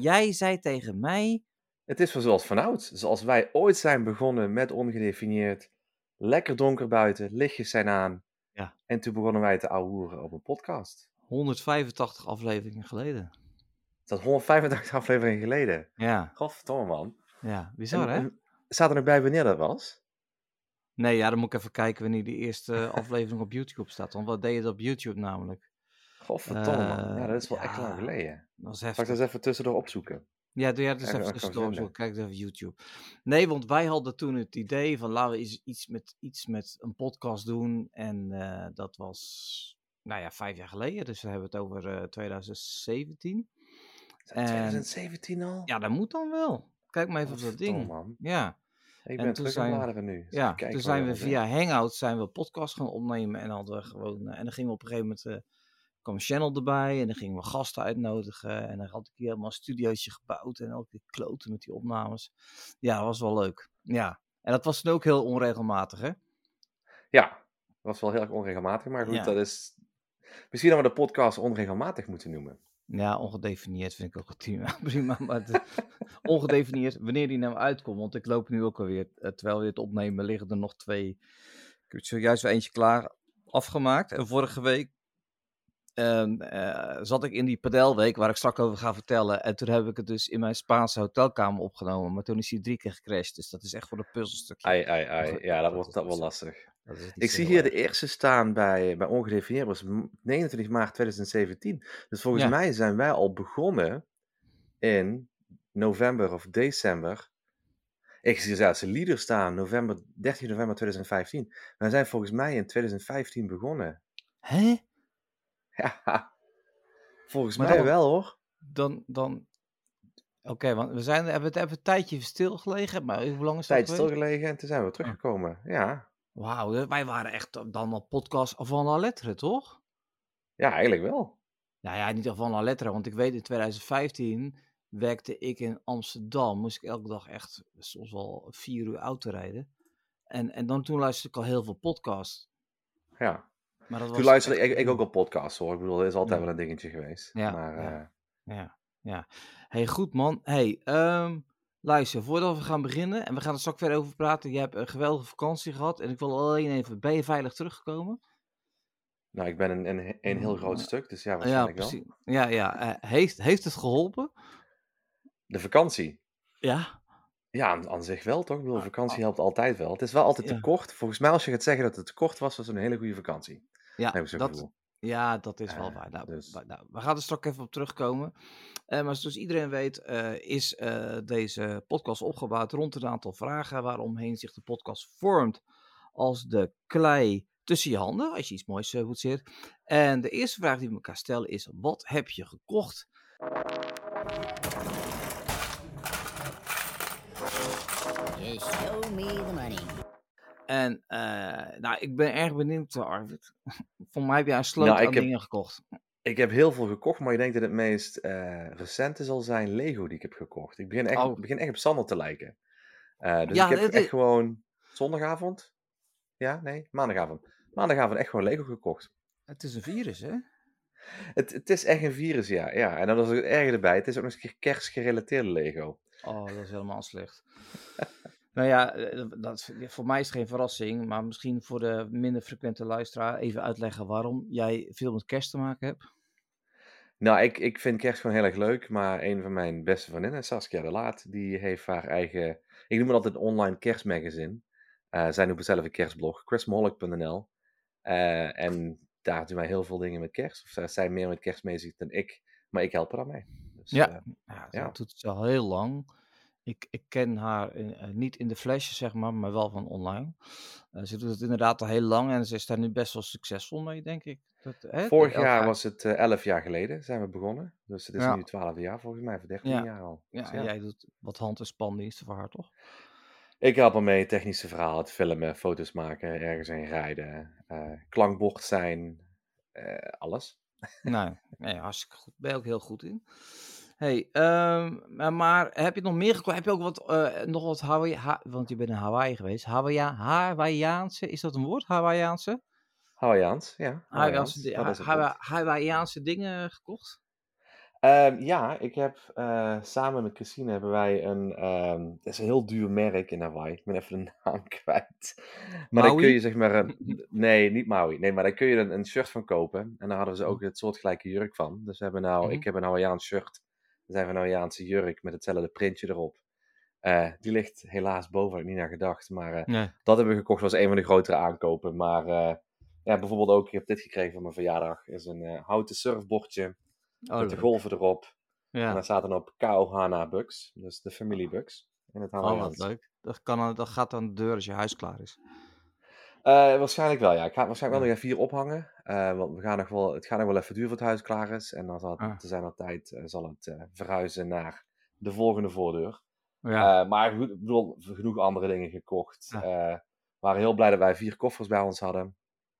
jij zei tegen mij... Het is zoals vanouds. Zoals wij ooit zijn begonnen met ongedefinieerd. Lekker donker buiten, lichtjes zijn aan. Ja. En toen begonnen wij te ouwehoeren op een podcast. 185 afleveringen geleden. Dat is 185 afleveringen geleden. Ja. Godverdomme, man. Ja, bizar, hè? En staat er nog bij wanneer dat was? Nee, ja, dan moet ik even kijken wanneer die eerste aflevering op YouTube staat. Want wat deed je dat op YouTube namelijk? Godverdomme, man. Ja, dat is wel echt lang geleden. Dat is Zal ik heftig. dat eens even tussendoor opzoeken? Ja, doe jij het eens even tussendoor opzoeken. Kijk eens even YouTube. Nee, want wij hadden toen het idee van laten we iets met een podcast doen. En dat was, 5 jaar geleden. Dus we hebben het over 2017. Is dat 2017 al? Ja, dat moet dan wel. Kijk maar even op dat ding. Man. Ja. Ik ben terug aan het bladeren nu. Ja, toen zijn we via Hangouts podcast gaan opnemen. En hadden we gewoon. En dan gingen we op een gegeven moment. Kwam een channel erbij. En dan gingen we gasten uitnodigen. En dan had ik hier helemaal een studiootje gebouwd. En elke keer kloten met die opnames. Ja, dat was wel leuk. Ja. En dat was dan ook heel onregelmatig, hè? Ja, dat was wel heel erg onregelmatig. Maar goed, dat is. Misschien dat we de podcast onregelmatig moeten noemen. Ja, ongedefinieerd vind ik ook prima. Maar ongedefinieerd, wanneer die nou uitkomt. Want ik loop nu ook alweer, terwijl we het opnemen, liggen er nog 2. Ik heb zojuist weer eentje klaar afgemaakt. En vorige week zat ik in die padelweek, waar ik straks over ga vertellen. En toen heb ik het dus in mijn Spaanse hotelkamer opgenomen. Maar toen is hij 3 keer gecrashed. Dus dat is echt voor een puzzelstukje. Ai. Ja, dat wordt wel lastig. Ik zie hier de eerste staan bij ongedefinieerd, was 29 maart 2017. Dus volgens mij zijn wij al begonnen in november of december. Ik zie zelfs een leader staan, 13 november 2015. Wij zijn volgens mij in 2015 begonnen. Hè? Ja, volgens mij wel hoor. Dan Oké, want we hebben een tijdje stilgelegen, maar hoe lang is dat geweest? Stilgelegen en toen zijn we teruggekomen, ja. Wauw, wij waren echt dan al podcast van la lettre, toch? Ja, eigenlijk wel. Nou ja, niet van la lettre, want ik weet in 2015 werkte ik in Amsterdam. Moest ik elke dag echt soms wel 4 uur auto rijden. En toen luisterde ik al heel veel podcasts. Ja. Maar dat toen luisterde ik ook al podcasts hoor. Ik bedoel, dat is altijd wel een dingetje geweest. Ja. Hey, goed man. Hey, luister, voordat we gaan beginnen, en we gaan er straks verder over praten. Je hebt een geweldige vakantie gehad en ik wil alleen even, ben je veilig teruggekomen? Nou, ik ben een heel groot stuk, dus ja, waarschijnlijk wel. Ja. Heeft het geholpen? De vakantie? Ja. Ja, aan zich wel toch? Ik bedoel, vakantie helpt altijd wel. Het is wel altijd te kort. Volgens mij als je gaat zeggen dat het te kort was, was het een hele goede vakantie. Ja, heb ik zo'n gevoel. Ja, dat is wel waar. We gaan er straks even op terugkomen. Maar zoals iedereen weet is deze podcast opgebouwd rond een aantal vragen waaromheen zich de podcast vormt als de klei tussen je handen, als je iets moois boetseert. En de eerste vraag die we elkaar stellen is, wat heb je gekocht? Just show me the money. En ik ben erg benieuwd, Arvid. Voor mij heb jij een sloot aan dingen gekocht. Ik heb heel veel gekocht, maar ik denk dat het meest recente zal zijn Lego die ik heb gekocht. Ik begin echt op Sander te lijken. Dus ik heb echt gewoon zondagavond. Ja, nee, maandagavond. Maandagavond echt gewoon Lego gekocht. Het is een virus, hè? Het is echt een virus, ja. En dan is het erger erbij. Het is ook nog eens een keer kerstgerelateerde Lego. Oh, dat is helemaal slecht. Nou ja, voor mij is het geen verrassing, maar misschien voor de minder frequente luisteraar even uitleggen waarom jij veel met kerst te maken hebt. Nou, ik vind kerst gewoon heel erg leuk, maar een van mijn beste vriendinnen, Saskia de Laat, die heeft haar eigen, ik noem het altijd een online kerstmagazine. Zij noemt zelf een kerstblog, chrismaholic.nl. En daar doen wij heel veel dingen met kerst. Of zij meer met kerst bezig dan ik, maar ik help haar daarmee. Dus, dat doet ze al heel lang. Ik ken haar niet in de flash, zeg maar wel van online. Ze doet het inderdaad al heel lang en ze is daar nu best wel succesvol mee, denk ik. Vorig jaar was het 11 jaar geleden zijn we begonnen. Dus het is nu 12 jaar volgens mij, voor 13 jaar al. Dus en jij doet wat hand- en spandiensten voor haar, toch? Ik help haar mee technische verhalen, het filmen, foto's maken, ergens heen rijden, klankbord zijn, alles. Hartstikke goed. Ben je ook heel goed in. Hey, maar heb je nog meer gekocht? Heb je ook nog wat want je bent in Hawaii geweest. Hawaiiaanse, is dat een woord? Ja, ik heb samen met Christine hebben wij het is een heel duur merk in Hawaii. Ik ben even de naam kwijt. Maar daar kun je Maui? zeg maar, nee, niet Maui. Nee, maar daar kun je een shirt van kopen. En daar hadden ze Hm. ook het soortgelijke jurk van. Dus Mhm. ik heb een Hawaiiaans shirt. We zijn een Hawaiiaanse jurk met hetzelfde printje erop. Die ligt helaas boven, had ik niet naar gedacht. Maar Nee. dat hebben we gekocht, was een van de grotere aankopen. Maar ja, bijvoorbeeld ook, ik heb dit gekregen voor mijn verjaardag. Is een houten surfbordje Oh, met de leuk. golven erop. En Ja. daar staat dan op Kauhana Bucks, dus de familie Bucks in het Oh, wat Hawaiiaans. leuk. Dat gaat aan de deur als je huis klaar is. Waarschijnlijk wel, ja. Ik ga het waarschijnlijk wel Ja. nog even hier ophangen. Want het gaat nog wel even duren voor het huis klaar is. En dan zal het Ah. te zijn tijd zal het verhuizen naar de volgende voordeur. Ja. Maar goed, ik bedoel, genoeg andere dingen gekocht. Ja. We waren heel blij dat wij 4 koffers bij ons hadden.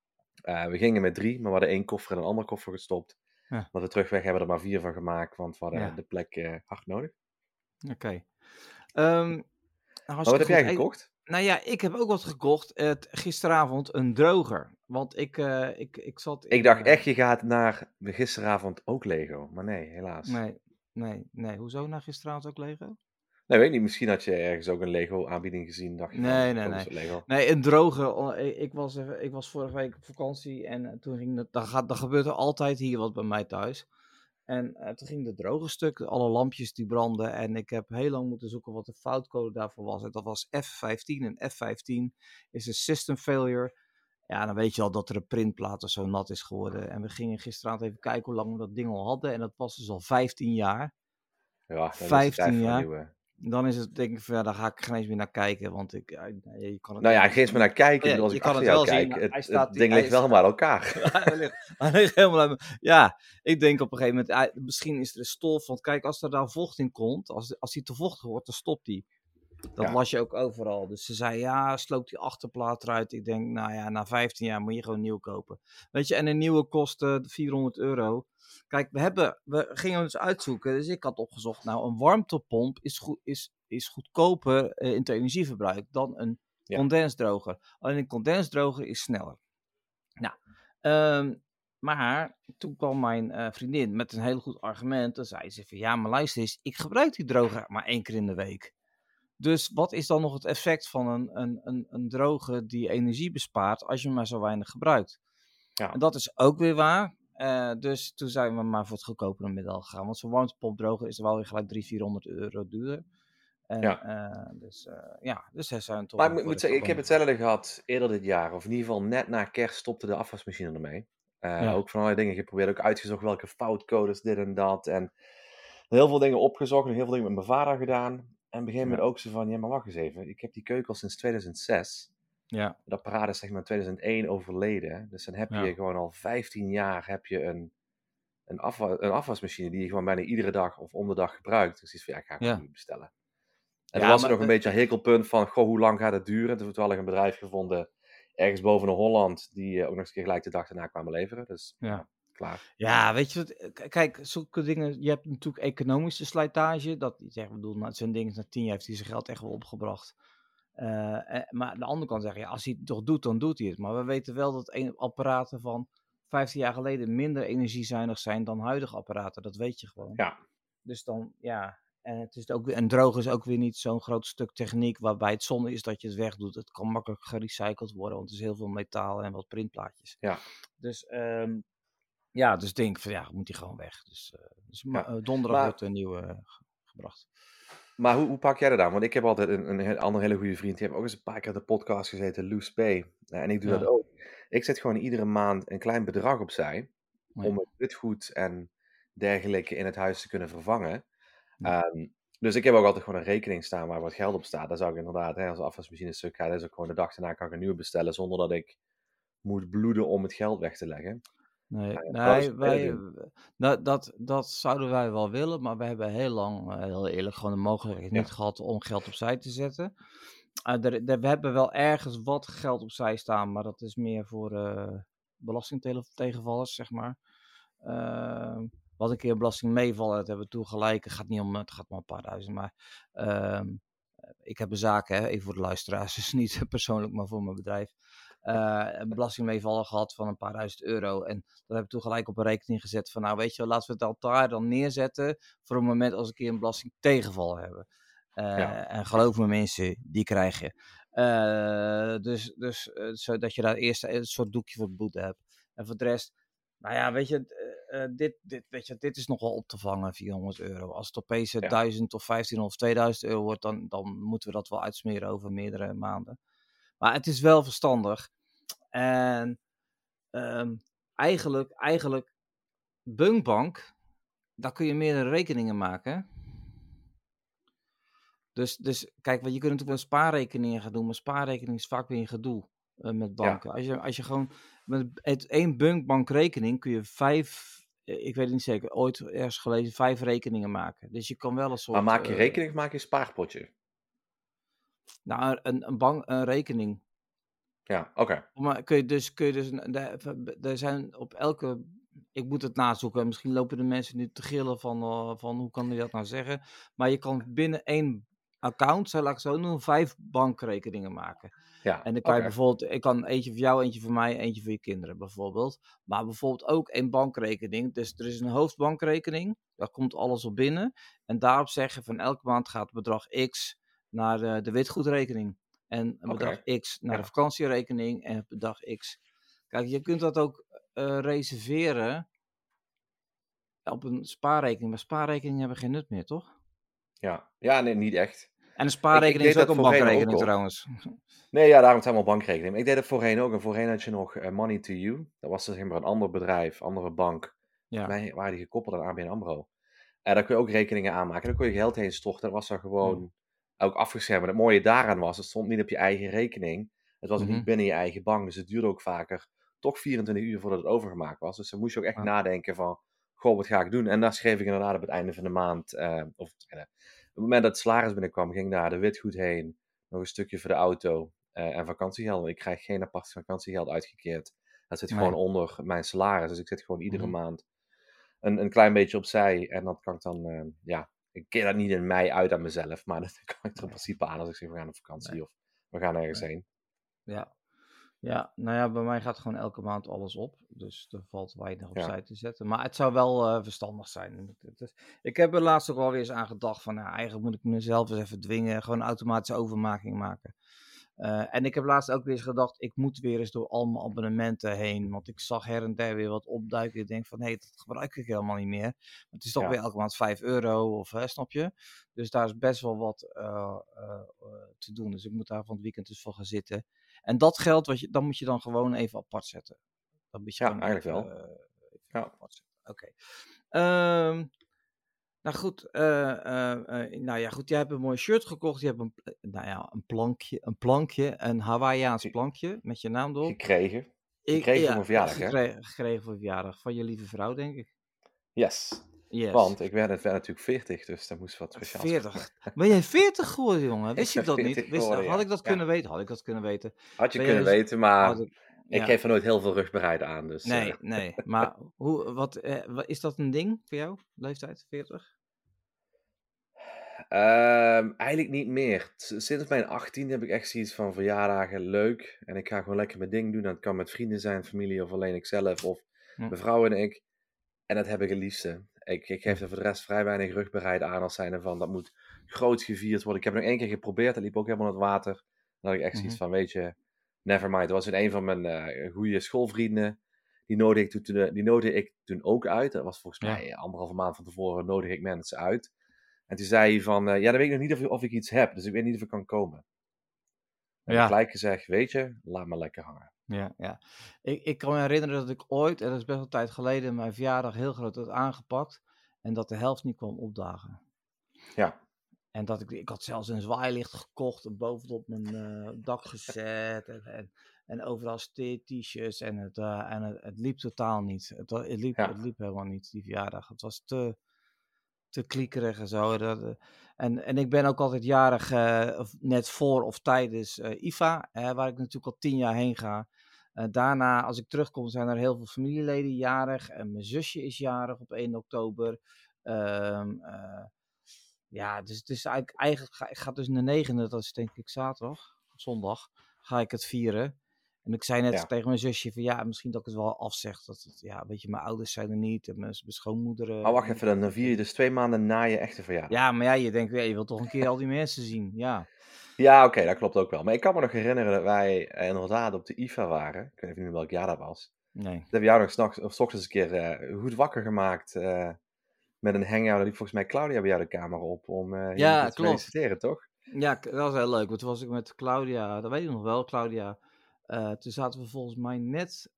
We gingen met 3, maar we hadden 1 koffer in een andere koffer gestopt. Ja. Dat we terugweg hebben er maar 4 van gemaakt, want we hadden Ja. de plek hard nodig. Oké. Maar wat heb jij gekocht? Nou ja, ik heb ook wat gekocht. Gisteravond een droger. Want ik zat in... Ik dacht echt, je gaat naar gisteravond ook Lego. Maar nee, helaas. Nee. Hoezo na gisteravond ook Lego? Nee, weet ik niet. Misschien had je ergens ook een Lego-aanbieding gezien. Dacht je Nee. van, Lego. Nee, een droger. Ik was vorige week op vakantie en toen ging het... Dan gebeurt er altijd hier wat bij mij thuis. En toen ging de droger stuk, alle lampjes die brandden. En ik heb heel lang moeten zoeken wat de foutcode daarvoor was. En dat was F15. En F15 is een system failure. Ja, dan weet je al dat er een printplaat of zo nat is geworden. En we gingen gisteravond even kijken hoe lang we dat ding al hadden. En dat was dus al 15 jaar. Ja, dan is het 15 tijd voor een jaar. nieuwe. Dan is het denk ik van, ja, daar ga ik geen eens meer naar kijken. Want je kan het Nou ja, niet- geen eens meer naar kijken. Ja, Ik bedoel, als je ik kan achter het jou wel zien, kijk, maar hij staat het die- ding hij ligt wel staat- maar aan elkaar. Hij ligt helemaal uit ja, ik denk op een gegeven moment, misschien is er een stof. Want kijk, als er daar vocht in komt, als die te vochtig wordt, dan stopt die. Dat Ja. las je ook overal. Dus ze zei, ja, sloop die achterplaat eruit. Ik denk, nou ja, na 15 jaar moet je gewoon nieuw kopen. Weet je, en een nieuwe kost €400. Kijk, we gingen dus uitzoeken. Dus ik had opgezocht, nou, een warmtepomp is goedkoper in het energieverbruik dan een Ja. condensdroger. Alleen een condensdroger is sneller. Nou, maar toen kwam mijn vriendin met een heel goed argument. Dan zei ze van, ja, maar luister eens, ik gebruik die droger maar 1 keer in de week. Dus wat is dan nog het effect van een droger die energie bespaart als je maar zo weinig gebruikt? Ja. En dat is ook weer waar. Dus toen zijn we maar voor het goedkopere middel gegaan. Want zo'n warmtepompdroger is wel weer gelijk €300-400 duurder. En, dus zij zijn toch... Maar ik moet zeggen, ik heb hetzelfde gehad eerder dit jaar. Of in ieder geval net na kerst stopte de afwasmachine ermee. Ook van allerlei dingen geprobeerd. Ook uitgezocht welke foutcodes, dit en dat. En heel veel dingen opgezocht. En heel veel dingen met mijn vader gedaan. En op een gegeven moment ook zo van, ja maar wacht eens even. Ik heb die keuken al sinds 2006. Ja. Dat apparaat is zeg maar in 2001 overleden. Dus dan heb je gewoon al 15 jaar heb je een afwasmachine die je gewoon bijna iedere dag of om de dag gebruikt. Dus iets van, ja, ik ga gewoon niet bestellen. En toen was er nog een beetje een hekelpunt van, goh, hoe lang gaat het duren? Toen hebben we toevallig een bedrijf gevonden, ergens boven in Holland, die ook nog eens gelijk de dag daarna kwamen leveren. Dus klaar. Ja, weet je wat, kijk, zulke dingen, je hebt natuurlijk economische slijtage. Dat, ik bedoel, zo'n ding is na 10 jaar heeft hij zijn geld echt wel opgebracht. Maar aan de andere kant zeggen, ja, als hij het toch doet, dan doet hij het. Maar we weten wel dat apparaten van 15 jaar geleden minder energiezuinig zijn dan huidige apparaten. Dat weet je gewoon. Ja. Dus dan, ja... En het is ook, en droog is ook weer niet zo'n groot stuk techniek waarbij het zonde is dat je het wegdoet. Het kan makkelijk gerecycled worden, want er is heel veel metaal en wat printplaatjes. Ja. Dus dus denk ik van ja, moet die gewoon weg. Dus donderdag wordt een nieuwe gebracht. Maar hoe pak jij dat aan? Want ik heb altijd een andere hele goede vriend. Die heeft ook eens een paar keer op de podcast gezeten, Loes P. En ik doe dat ook. Ik zet gewoon iedere maand een klein bedrag opzij. Om het witgoed en dergelijke in het huis te kunnen vervangen. Dus ik heb ook altijd gewoon een rekening staan waar wat geld op staat. Daar zou ik inderdaad, als de afwasmachine stuk gaat, is ook gewoon de dag daarna kan ik een nieuwe bestellen. Zonder dat ik moet bloeden om het geld weg te leggen. Dat zouden wij wel willen, maar we hebben heel lang, heel eerlijk, gewoon de mogelijkheid niet gehad om geld opzij te zetten. We hebben wel ergens wat geld opzij staan, maar dat is meer voor belastingtegenvallers, zeg maar. Wat een keer belasting meevallen, dat hebben we toen gelijk. Het gaat maar een paar duizend, maar ik heb een zaak, even voor de luisteraars, dus niet persoonlijk, maar voor mijn bedrijf. een belastingmeevaller gehad van een paar €1000. En dat heb ik toen gelijk op een rekening gezet van, nou weet je wel, laten we het altaar dan neerzetten voor een moment als we een keer een belastingtegenval hebben. En geloof me mensen, die krijg je. Zodat je daar eerst een soort doekje voor het boete hebt. En voor de rest, nou ja, weet je, dit is nog wel op te vangen, €400. Als het opeens 1000 of 1500 of €2000 wordt, dan moeten we dat wel uitsmeren over meerdere maanden. Maar het is wel verstandig. En eigenlijk, Bunkbank, daar kun je meerdere rekeningen maken. Dus kijk, want je kunt natuurlijk wel spaarrekeningen gaan doen, maar spaarrekening is vaak weer een gedoe met banken. Ja. Als je gewoon met één Bunkbankrekening kun je 5, ik weet het niet zeker, ooit ergens gelezen, 5 rekeningen maken. Dus je kan wel een soort... Maar maak je rekening of maak je een spaarpotje? Nou, een rekening. Ja, oké. Maar kun je dus er zijn op elke, ik moet het nazoeken, misschien lopen de mensen nu te gillen van hoe kan je dat nou zeggen, maar je kan binnen één account, laat ik het zo noemen, 5 bankrekeningen maken. Ja, En dan kan je bijvoorbeeld, ik kan eentje voor jou, eentje voor mij, eentje voor je kinderen bijvoorbeeld, maar bijvoorbeeld ook één bankrekening, dus er is een hoofdbankrekening, daar komt alles op binnen en daarop zeggen van elke maand gaat het bedrag X naar de witgoedrekening. En een bedrag X naar de vakantierekening en een bedrag X. Kijk, je kunt dat ook reserveren op een spaarrekening. Maar spaarrekeningen hebben geen nut meer, toch? Ja, nee, niet echt. En een spaarrekening is ook een bankrekening trouwens. Nee, ja, daarom zijn we bankrekening. Maar ik deed het voorheen ook. En voorheen had je nog Money to You. Dat was dus zeg maar een ander bedrijf, andere bank. Volgens mij waren die gekoppeld aan ABN AMRO. En daar kun je ook rekeningen aanmaken. Dan kon je geld heen storten. Dat was dan gewoon ook afgeschermd. Maar het mooie daaraan was, het stond niet op je eigen rekening. Het was ook niet binnen je eigen bank. Dus het duurde ook vaker toch 24 uur voordat het overgemaakt was. Dus dan moest je ook echt nadenken van, goh, wat ga ik doen? En daar schreef ik inderdaad op het einde van de maand, op het moment dat het salaris binnenkwam, ging daar de witgoed heen. Nog een stukje voor de auto en vakantiegeld. Ik krijg geen apart vakantiegeld uitgekeerd. Dat zit gewoon onder mijn salaris. Dus ik zit gewoon iedere maand een klein beetje opzij. En dat kan ik dan, ik keer dat niet in mei uit aan mezelf. Maar dat kan ik er in principe aan als ik zeg, we gaan op vakantie of we gaan ergens heen. Ja, nou ja, bij mij gaat gewoon elke maand alles op. Dus er valt weinig opzij te zetten. Maar het zou wel verstandig zijn. Ik heb er laatst ook wel weer eens aan gedacht van, nou, eigenlijk moet ik mezelf eens even dwingen. Gewoon een automatische overmaking maken. En ik heb laatst ook weer eens gedacht, ik moet weer eens door al mijn abonnementen heen. Want ik zag her en der weer wat opduiken. Ik denk van, hé, dat gebruik ik helemaal niet meer. Het is toch weer elke maand €5 of snap je? Dus daar is best wel wat te doen. Dus ik moet daar van het weekend dus voor gaan zitten. En dat geld, dan moet je dan gewoon even apart zetten. Dat moet je eigenlijk wel. Apart zetten. Oké. Nou goed, goed, jij hebt een mooi shirt gekocht. Je hebt een plankje, een Hawaiiaans plankje met je naam erop. Gekregen voor mijn verjaardag, gekregen voor je verjaardag, van je lieve vrouw, denk ik. Yes. Want ik werd natuurlijk 40, dus dat moest wat speciaals 40? Ben jij 40 geworden, jongen? Wist je dat niet? Had ik dat kunnen weten? Had ik dat kunnen weten? Had je kunnen weten, maar ik geef er nooit heel veel rugbereid aan. Dus, nee. Maar wat is dat een ding voor jou, leeftijd 40? Eigenlijk niet meer. Sinds mijn 18 heb ik echt zoiets van verjaardagen leuk. En ik ga gewoon lekker mijn ding doen. Dat kan met vrienden zijn, familie of alleen ikzelf of mijn vrouw en ik. En dat heb ik het liefste. Ik geef er voor de rest vrij weinig rugbereid aan als zijnde van dat moet groot gevierd worden. Ik heb het nog 1 keer geprobeerd, dat liep ook helemaal in het water. Dan had ik echt zoiets van, weet je, never mind. Dat was een van mijn goede schoolvrienden. Die nodigde ik toen ook uit. Dat was volgens mij 1,5 maand van tevoren nodig ik mensen uit. En toen zei hij van, dan weet ik nog niet of ik iets heb. Dus ik weet niet of ik kan komen. En ik heb gelijk gezegd, weet je, laat me lekker hangen. Ja. Ik kan me herinneren dat ik ooit, en dat is best wel een tijd geleden, mijn verjaardag heel groot had aangepakt. En dat de helft niet kwam opdagen. Ja. En dat ik had zelfs een zwaailicht gekocht en bovenop mijn dak gezet. En overal t-shirts. En het liep totaal niet. Het liep helemaal niet, die verjaardag. Het was te kliekerig en zo. En ik ben ook altijd jarig, net voor of tijdens IFA, waar ik natuurlijk al 10 jaar heen ga. Daarna, als ik terugkom, zijn er heel veel familieleden jarig. En mijn zusje is jarig op 1 oktober. Dus het is eigenlijk ik ga dus de 9e, dat is denk ik zondag, ga ik het vieren. En ik zei net tegen mijn zusje van ja, misschien dat ik het wel afzeg. Weet je, mijn ouders zijn er niet en mijn schoonmoeder. Maar wacht even, dan vier je dus 2 maanden na je echte verjaardag. Ja, maar ja, je denkt, je wilt toch een keer al die mensen zien, ja. Ja, oké, dat klopt ook wel. Maar ik kan me nog herinneren dat wij inderdaad op de IFA waren. Ik weet even niet welk jaar dat was. Nee. Dat hebben we jou nog 's nachts of 's ochtends een keer goed wakker gemaakt met een hangout. Daar liep volgens mij Claudia bij jou de kamer op om je te feliciteren, toch? Ja, dat was heel leuk. Want toen was ik met Claudia, dat weet ik nog wel, Claudia. Toen zaten we volgens mij net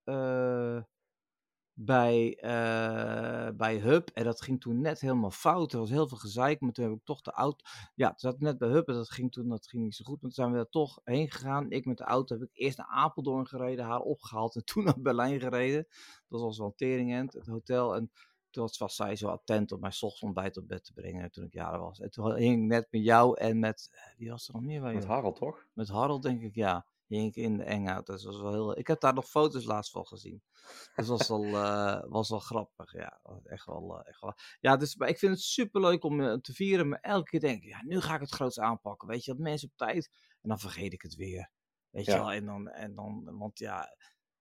bij Hub. En dat ging toen net helemaal fout. Er was heel veel gezeik. Maar toen heb ik toch de auto. Ja, toen zat ik net bij Hub. En dat ging niet zo goed. Maar toen zijn we er toch heen gegaan. Ik met de auto heb ik eerst naar Apeldoorn gereden. Haar opgehaald. En toen naar Berlijn gereden. Dat was wel een teringend. Het hotel. En toen was zij zo attent om mijn 's ochtends ontbijt op bed te brengen. Toen ik jarig was. En toen hing ik net met jou en met. Wie was er nog meer bij Met jou? Harold, toch? Met Harold, denk ik, ja. Hing ik in de hangout. Dat was wel heel. Ik heb daar nog foto's laatst van gezien. Dus was wel grappig. Ja, echt wel. Ja, dus maar ik vind het superleuk om te vieren. Maar elke keer denk ik, ja, nu ga ik het groots aanpakken. Weet je, dat mensen op tijd. En dan vergeet ik het weer. Weet je wel. En dan, want ja.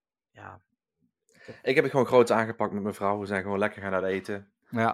Ik heb het gewoon groots aangepakt met mijn vrouw. We zijn gewoon lekker gaan uit eten. Ja.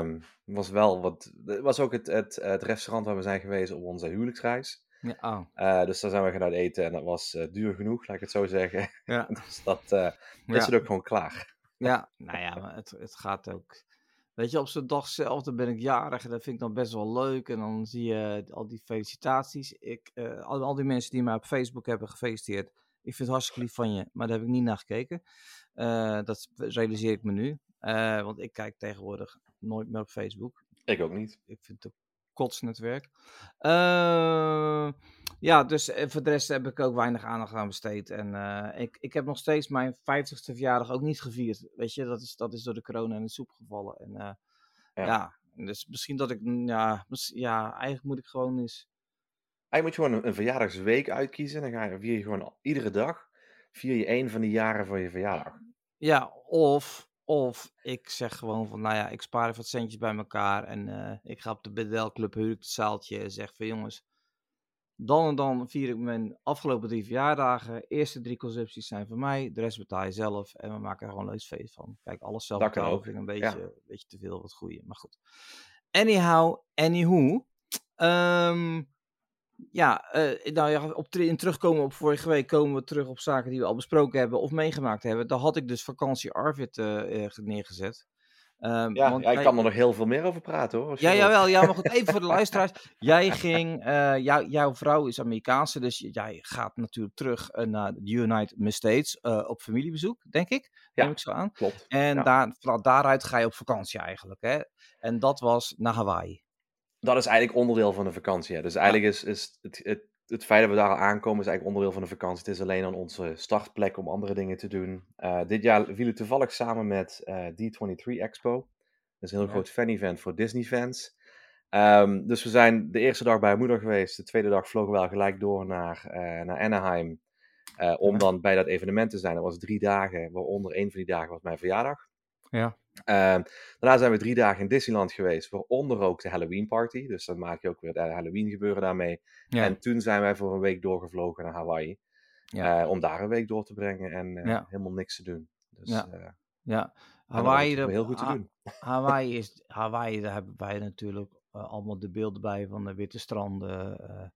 Het was ook het restaurant waar we zijn geweest op onze huwelijksreis. Ja, dus daar zijn we gaan uit eten en dat was duur genoeg, laat ik het zo zeggen. Ja. Dus dat is het ook gewoon klaar. Ja, nou ja, maar het gaat ook. Weet je, op zo'n dag zelf, dan ben ik jarig en dat vind ik dan best wel leuk. En dan zie je al die felicitaties. Al die mensen die mij op Facebook hebben gefeliciteerd. Ik vind het hartstikke lief van je, maar daar heb ik niet naar gekeken. Dat realiseer ik me nu. Want ik kijk tegenwoordig nooit meer op Facebook. Ik ook niet. Ik vind het een kotsnetwerk. Ja, dus voor de rest heb ik ook weinig aandacht aan besteed. En ik heb nog steeds mijn 50ste verjaardag ook niet gevierd. Weet je, dat is door de corona in de soep gevallen. En ja, dus misschien dat ik, eigenlijk moet ik gewoon eens... Eigenlijk moet je gewoon een verjaardagsweek uitkiezen. Dan vier je gewoon iedere dag. Vier je 1 van die jaren van je verjaardag. Ja, of ik zeg gewoon van, nou ja, ik spaar even wat centjes bij elkaar. En ik ga op de bedelclub, huur ik het zaaltje en zeg van, jongens, dan en dan vier ik mijn afgelopen 3 verjaardagen. Eerste 3 consumpties zijn voor mij, de rest betaal je zelf. En we maken er gewoon een leuk feest van. Kijk, alles zelf betalen vind ik een beetje te veel, wat goeie. Maar goed. Anywho. In terugkomen op vorige week komen we terug op zaken die we al besproken hebben of meegemaakt hebben. Daar had ik dus vakantie Arvid neergezet. Ik kan er nog heel veel meer over praten hoor. Jawel, maar goed, even voor de luisteraars. Jij ging, jouw vrouw is Amerikaanse, dus jij gaat natuurlijk terug naar de United States op familiebezoek, denk ik. Neem ik zo aan. Klopt. En daaruit ga je op vakantie eigenlijk, hè? En dat was naar Hawaii. Dat is eigenlijk onderdeel van de vakantie. Ja. Dus eigenlijk is het feit dat we daar al aankomen, is eigenlijk onderdeel van de vakantie. Het is alleen aan onze startplek om andere dingen te doen. Dit jaar viel het toevallig samen met D23 Expo. Dat is een heel groot fan-event voor Disney-fans. Dus we zijn de eerste dag bij haar moeder geweest. De tweede dag vlogen we wel gelijk door naar Anaheim. Om dan bij dat evenement te zijn. Dat was 3 dagen, waaronder 1 van die dagen was mijn verjaardag. Ja. Daarna zijn we 3 dagen in Disneyland geweest, waaronder ook de Halloween party. Dus dan maak je ook weer het Halloween gebeuren daarmee. Ja. En toen zijn wij voor een week doorgevlogen naar Hawaii. Om daar een week door te brengen en helemaal niks te doen. Dus, Hawaii, heel goed te doen. Hawaii, daar hebben wij natuurlijk allemaal de beelden bij van de witte stranden.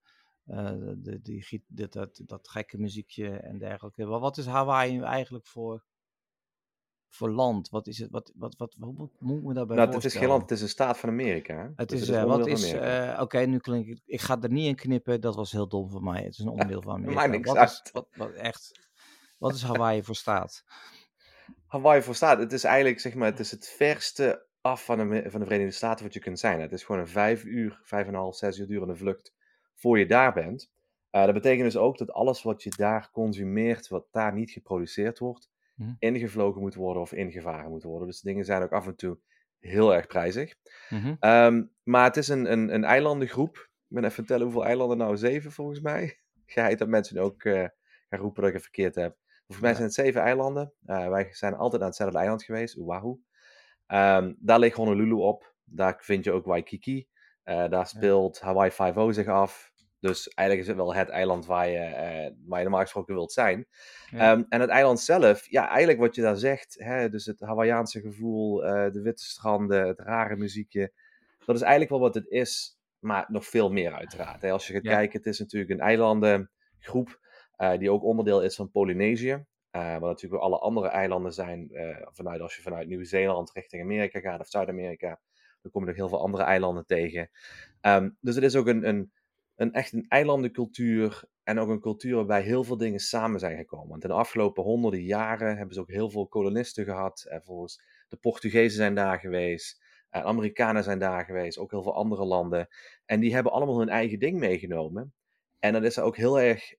Dat gekke muziekje en dergelijke. Maar wat is Hawaii nu eigenlijk voor land? Wat is het? Hoe moet me daarbij voorstellen? Het is geen land, het is een staat van Amerika. Hè? Het is, oké, nu klink ik... Ik ga er niet in knippen, dat was heel dom van mij. Het is een onderdeel van Amerika. Maakt niks uit. Wat is Hawaii voor staat? Hawaii voor staat, het is eigenlijk, zeg maar, het is het verste af van de Verenigde Staten wat je kunt zijn. Het is gewoon een 5,5, 6 uur durende vlucht voor je daar bent. Dat betekent dus ook dat alles wat je daar consumeert, wat daar niet geproduceerd wordt, ingevlogen moet worden of ingevaren moet worden. Dus dingen zijn ook af en toe heel erg prijzig. Maar het is een eilandengroep. Ik ben even vertellen hoeveel eilanden nou, 7 volgens mij. Geheid dat mensen ook gaan roepen dat ik het verkeerd heb. Volgens mij zijn het 7 eilanden. Wij zijn altijd aan hetzelfde eiland geweest, Oahu. Daar ligt Honolulu op. Daar vind je ook Waikiki. Daar speelt Hawaii 5-0 zich af. Dus eigenlijk is het wel het eiland waar je normaal gesproken wilt zijn. Ja. En het eiland zelf, ja, eigenlijk wat je daar zegt, hè, dus het Hawaïaanse gevoel, de witte stranden, het rare muziekje, dat is eigenlijk wel wat het is, maar nog veel meer uiteraard. Hè. Als je gaat kijken, het is natuurlijk een eilandengroep die ook onderdeel is van Polynesië. Waar natuurlijk alle andere eilanden zijn, als je vanuit Nieuw-Zeeland richting Amerika gaat of Zuid-Amerika, dan kom je nog heel veel andere eilanden tegen. Dus het is ook echt een eilandencultuur en ook een cultuur waarbij heel veel dingen samen zijn gekomen. Want in de afgelopen honderden jaren hebben ze ook heel veel kolonisten gehad. Volgens de Portugezen zijn daar geweest, Amerikanen zijn daar geweest, ook heel veel andere landen. En die hebben allemaal hun eigen ding meegenomen. En dat is ook heel erg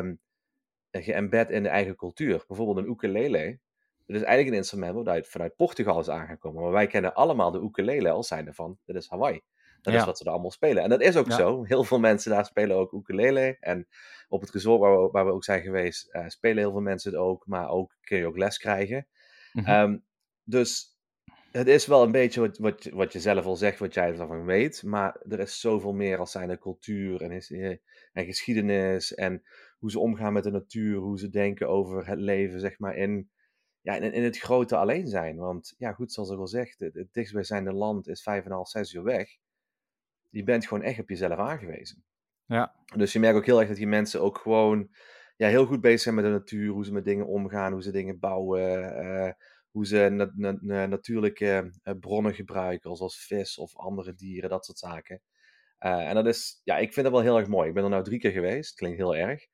geëmbed in de eigen cultuur. Bijvoorbeeld een ukulele. Dat is eigenlijk een instrument dat vanuit Portugal is aangekomen. Maar wij kennen allemaal de ukulele als zijnde van, dit is Hawaii. Dat is wat ze er allemaal spelen. En dat is ook zo. Heel veel mensen daar spelen ook ukulele. En op het resort waar we ook zijn geweest, spelen heel veel mensen het ook. Maar ook kun je ook les krijgen. Dus het is wel een beetje wat je zelf al zegt, wat jij ervan weet. Maar er is zoveel meer als zijn de cultuur en geschiedenis. En hoe ze omgaan met de natuur. Hoe ze denken over het leven, zeg maar, in het grote alleen zijn. Want ja, goed, zoals ik al zeg, het dichtstbijzijnde land is 5,5, 6 uur weg. Je bent gewoon echt op jezelf aangewezen. Ja. Dus je merkt ook heel erg dat die mensen ook gewoon heel goed bezig zijn met de natuur. Hoe ze met dingen omgaan, hoe ze dingen bouwen. Hoe ze natuurlijke bronnen gebruiken, zoals vis of andere dieren, dat soort zaken. En dat is, ik vind dat wel heel erg mooi. Ik ben er nou 3 keer geweest. Klinkt heel erg.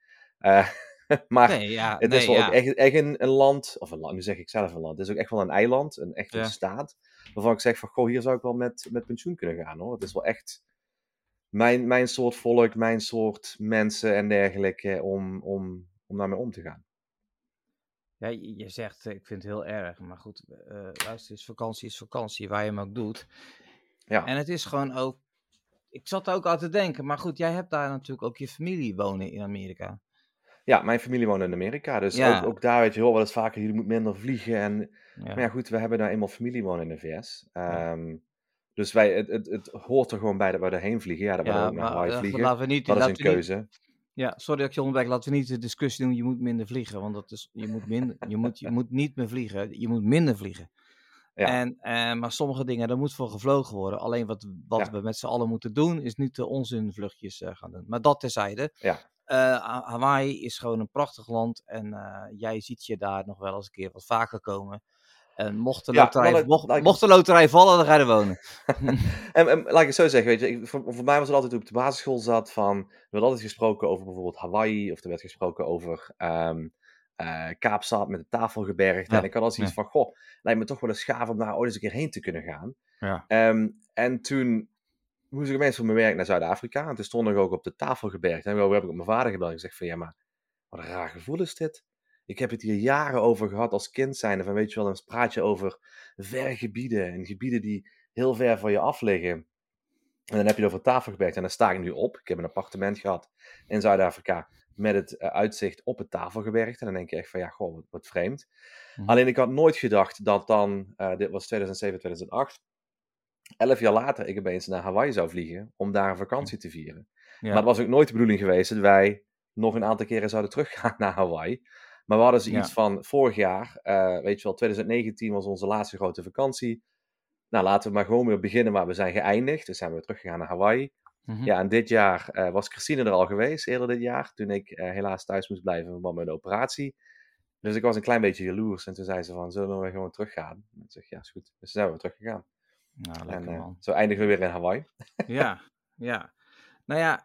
Maar het is wel ook echt een land, of een land, nu zeg ik zelf een land. Het is ook echt wel een eiland, een staat. Waarvan ik zeg van, goh, hier zou ik wel met pensioen kunnen gaan, hoor. Het is wel echt mijn soort volk, mijn soort mensen en dergelijke om daarmee om te gaan. Ja, je zegt, ik vind het heel erg, maar goed, luister, is vakantie, waar je hem ook doet. Ja. En het is gewoon ook, ik zat er ook aan te denken, maar goed, jij hebt daar natuurlijk ook je familie wonen in Amerika. Ja, mijn familie woont in Amerika, dus ook daar weet je wel eens vaker, jullie moeten minder vliegen. Maar ja, goed, we hebben daar eenmaal familie wonen in de VS. Dus het hoort er gewoon bij dat we erheen vliegen. Ja, dat we ook naar Hawaii vliegen. Dat is een keuze. Ja, sorry dat ik je onderbreek. Laten we niet de discussie doen, je moet minder vliegen. Want dat is, je moet niet meer vliegen, je moet minder vliegen. Ja. Maar sommige dingen, daar moet voor gevlogen worden. Alleen wat we met z'n allen moeten doen, is niet de onzinvluchtjes gaan doen. Maar dat terzijde. Ja. Hawaii is gewoon een prachtig land. En jij ziet je daar nog wel eens een keer wat vaker komen. En mocht de loterij vallen, dan ga je er wonen. en laat ik het zo zeggen, weet je, voor mij was het altijd toen ik op de basisschool zat van, er werd altijd gesproken over bijvoorbeeld Hawaii, of er werd gesproken over Kaapstad met de Tafelgebergte. En ik had al zoiets van, goh, lijkt me toch wel eens gaaf om daar ooit eens een keer heen te kunnen gaan. Ja. En toen moest ik opeens voor mijn werk naar Zuid-Afrika, en toen stond ik ook op de Tafelgebergte. En heb ik op mijn vader gebeld en gezegd van, ja, maar wat een raar gevoel is dit. Ik heb het hier jaren over gehad als kind zijnde. Van weet je wel, dan praat je over verre gebieden. En gebieden die heel ver van je af liggen. En dan heb je het over Tafelgebergte. En daar sta ik nu op. Ik heb een appartement gehad in Zuid-Afrika. Met het uitzicht op het Tafelgebergte. En dan denk je echt van, ja, goh, wat vreemd. Alleen ik had nooit gedacht dat dan, dit was 2007, 2008. 11 jaar later ik opeens naar Hawaii zou vliegen. Om daar een vakantie te vieren. Ja. Maar het was ook nooit de bedoeling geweest dat wij nog een aantal keren zouden teruggaan naar Hawaii. Maar we hadden zoiets van vorig jaar, weet je wel, 2019 was onze laatste grote vakantie. Nou, laten we maar gewoon weer beginnen waar we zijn geëindigd. Dus zijn we teruggegaan naar Hawaii. Ja, en dit jaar was Christine er al geweest, eerder dit jaar. Toen ik helaas thuis moest blijven in verband met een operatie. Dus ik was een klein beetje jaloers. En toen zei ze van, zullen we gewoon teruggaan? En ik zeg, ja, is goed. Dus toen zijn we teruggegaan. Nou, lekker man. Zo eindigen we weer in Hawaii. Ja. Nou ja,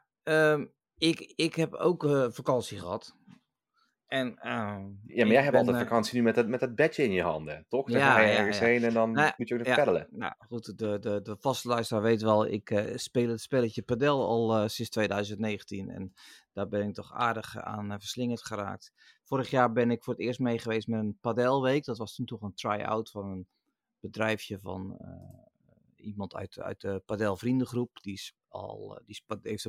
ik heb ook vakantie gehad. En, ja, maar jij hebt altijd vakantie nu met dat bedje in je handen, toch? Dan ga je ergens heen en dan moet je ook nog peddelen. Nou goed, de vaste luisteraar weet wel, ik speel het spelletje padel al sinds 2019. En daar ben ik toch aardig aan verslingerd geraakt. Vorig jaar ben ik voor het eerst mee geweest met een padelweek. Dat was toen toch een try-out van een bedrijfje van iemand uit de padelvriendengroep. Die heeft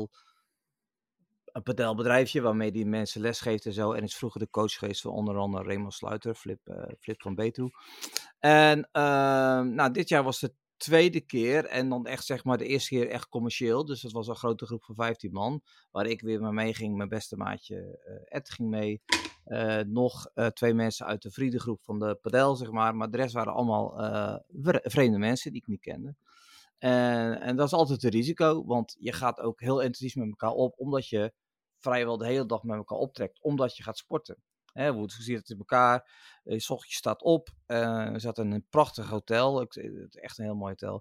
een padelbedrijfje waarmee die mensen les geeft en zo. En is vroeger de coach geweest van onder andere Raymond Sluiter, Flip van Betu. En dit jaar was de tweede keer en dan echt zeg maar de eerste keer echt commercieel. Dus dat was een grote groep van 15 man. Waar ik weer mee meeging. Mijn beste maatje Ed ging mee. Nog 2 mensen uit de vriendengroep van de padel zeg maar. Maar de rest waren allemaal vreemde mensen die ik niet kende. En dat is altijd een risico. Want je gaat ook heel intensief met elkaar op. Omdat je vrijwel de hele dag met elkaar optrekt. Omdat je gaat sporten. Hoe ziet het in elkaar? Je ochtends staat op. We zaten in een prachtig hotel. Het is echt een heel mooi hotel.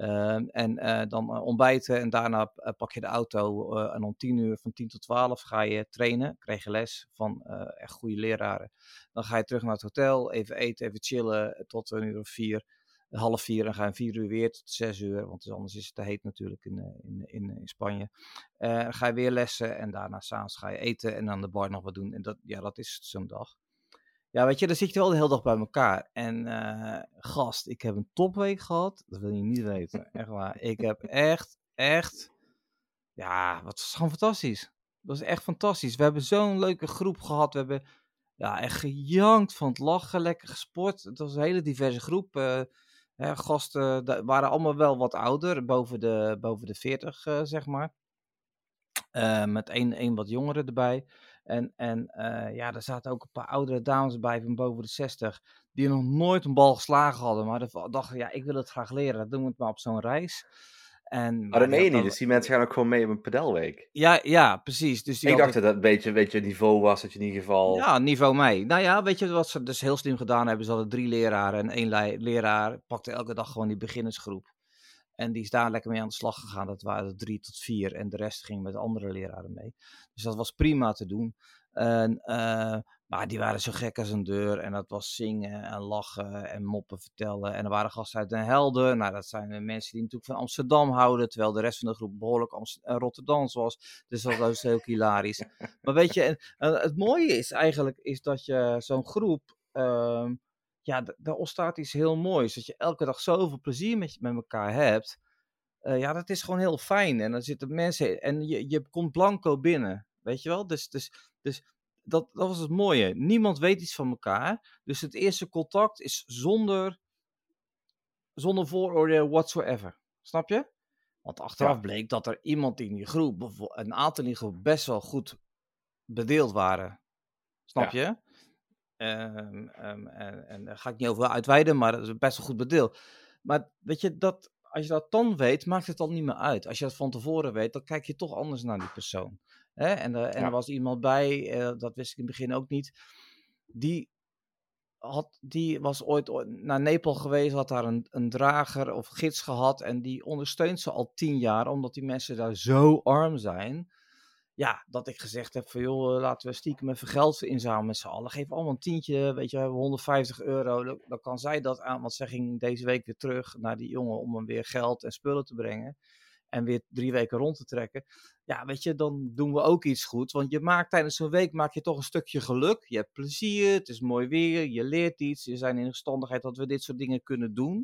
Dan ontbijten en daarna pak je de auto. En om 10 uur, van 10 tot 12 ga je trainen. Krijg je les van echt goede leraren. Dan ga je terug naar het hotel. Even eten, even chillen tot een uur of 4. Half 4 en ga je 4 uur weer tot 6 uur. Want anders is het te heet natuurlijk in Spanje. Dan ga je weer lessen en daarna 's avonds ga je eten en aan de bar nog wat doen. En dat is zo'n dag. Ja, weet je, dan zit je wel de hele dag bij elkaar. En gast, ik heb een topweek gehad. Dat wil je niet weten. Echt waar. Ik heb echt... Ja, wat is gewoon fantastisch. Dat was echt fantastisch. We hebben zo'n leuke groep gehad. We hebben echt gejankt van het lachen. Lekker gesport. Het was een hele diverse groep. Gasten waren allemaal wel wat ouder. Boven de 40, zeg maar. Met één wat jongere erbij. Er zaten ook een paar oudere dames bij van boven de 60. Die nog nooit een bal geslagen hadden. Maar dachten, ik wil het graag leren. Dan doen we het maar op zo'n reis. Maar dat meen je niet. Dus die mensen gaan ook gewoon mee op een pedelweek. Ja, precies. Dus ik dacht dat het een beetje niveau was. Dat je in ieder geval... Ja, niveau mee. Nou ja, weet je wat ze dus heel slim gedaan hebben? Ze hadden 3 leraren. En 1 leraar pakte elke dag gewoon die beginnersgroep. En die is daar lekker mee aan de slag gegaan. Dat waren er 3 tot 4. En de rest ging met andere leraren mee. Dus dat was prima te doen. Maar die waren zo gek als een deur. En dat was zingen en lachen en moppen vertellen. En er waren gasten uit Den Helder. Nou, dat zijn mensen die natuurlijk van Amsterdam houden. Terwijl de rest van de groep behoorlijk Rotterdams was. Dus dat was heel hilarisch. Maar weet je, het mooie is eigenlijk dat je zo'n groep... daar ontstaat iets heel moois. Dat je elke dag zoveel plezier met elkaar hebt. Dat is gewoon heel fijn. En dan zitten mensen... En je komt blanco binnen. Weet je wel? Dus dat was het mooie. Niemand weet iets van elkaar. Dus het eerste contact is zonder vooroordeel whatsoever. Snap je? Want achteraf bleek dat er iemand in die groep... Een aantal in die groep best wel goed bedeeld waren. Snap je? En daar ga ik niet over uitweiden, maar dat is best wel goed bedeeld. Maar weet je, als je dat dan weet, maakt het dan niet meer uit. Als je dat van tevoren weet, dan kijk je toch anders naar die persoon. En er was iemand bij, dat wist ik in het begin ook niet, die was ooit naar Nepal geweest, had daar een drager of gids gehad en die ondersteunt ze al 10 jaar, omdat die mensen daar zo arm zijn. Ja, dat ik gezegd heb van joh, laten we stiekem even geld inzamelen met z'n allen. Geef allemaal een tientje, weet je, we hebben €150. Dan kan zij dat aan, want zij ging deze week weer terug naar die jongen om hem weer geld en spullen te brengen. En weer 3 weken rond te trekken. Ja, weet je, dan doen we ook iets goed. Want je maakt tijdens zo'n week toch een stukje geluk. Je hebt plezier, het is mooi weer, je leert iets. Je zijn in de verstandigheid dat we dit soort dingen kunnen doen.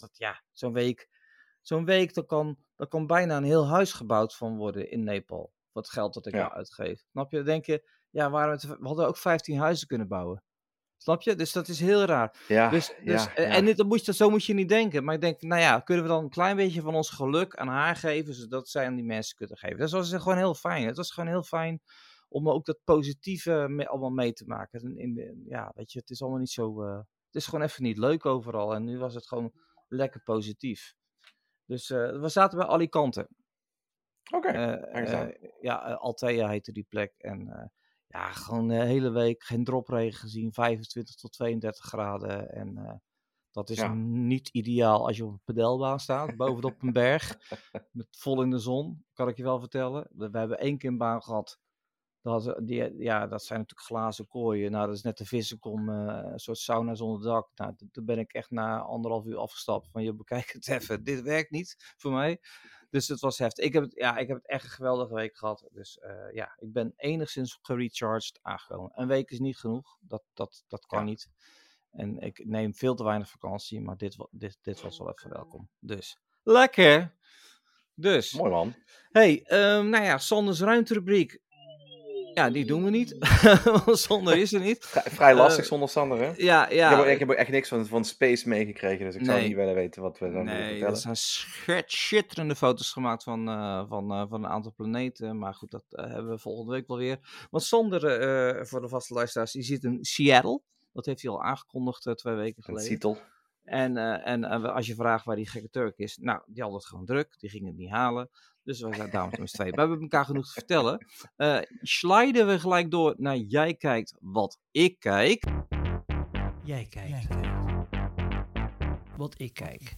Zo'n week, daar kan bijna een heel huis gebouwd van worden in Nepal. Wat geld dat ik daar uitgeef. Snap je? Dan denk je, we hadden ook 15 huizen kunnen bouwen. Snap je? Dus dat is heel raar. En zo moet je niet denken. Maar ik denk, kunnen we dan een klein beetje van ons geluk aan haar geven, zodat zij aan die mensen kunnen geven. Dat was gewoon heel fijn. Het was gewoon heel fijn om ook dat positieve allemaal mee te maken. Weet je, het is allemaal niet zo... het is gewoon even niet leuk overal. En nu was het gewoon lekker positief. Dus we zaten bij Alicante. Oké. Altea heette die plek. En gewoon de hele week geen dropregen gezien. 25 tot 32 graden. En dat is niet ideaal als je op een pedelbaan staat. Bovenop een berg. Vol in de zon. Kan ik je wel vertellen. We hebben 1 keer een baan gehad. Dat zijn natuurlijk glazen kooien. Nou, dat is net de vissenkom. Een soort sauna zonder dak. Nou, toen ben ik echt na 1,5 uur afgestapt. Van, bekijk het even. Dit werkt niet voor mij. Dus het was heftig. Ik heb het echt een geweldige week gehad. Dus ik ben enigszins gerecharged aangekomen. Een week is niet genoeg. Dat kan niet. En ik neem veel te weinig vakantie. Maar dit was wel even welkom. Dus, lekker! Dus. Mooi man. Hey, Sanders ruimterubriek. Ja, die doen we niet. Sander is er niet. Vrij lastig zonder Sander, hè? Ja. Ik heb ook echt niks van Space meegekregen, dus ik zou niet willen weten wat we zouden moeten vertellen. Er zijn schitterende foto's gemaakt van een aantal planeten. Maar goed, dat hebben we volgende week wel weer. Want Sander, voor de vaste luisteraars, die zit in Seattle. Dat heeft hij al aangekondigd 2 weken geleden. Seattle. En als je vraagt waar die gekke Turk is, nou, die had het gewoon druk. Die ging het niet halen. Dus wij zijn daarom met 2. We hebben elkaar genoeg te vertellen. Sliden we gelijk door naar jij kijkt wat ik kijk. Jij kijkt wat ik kijk.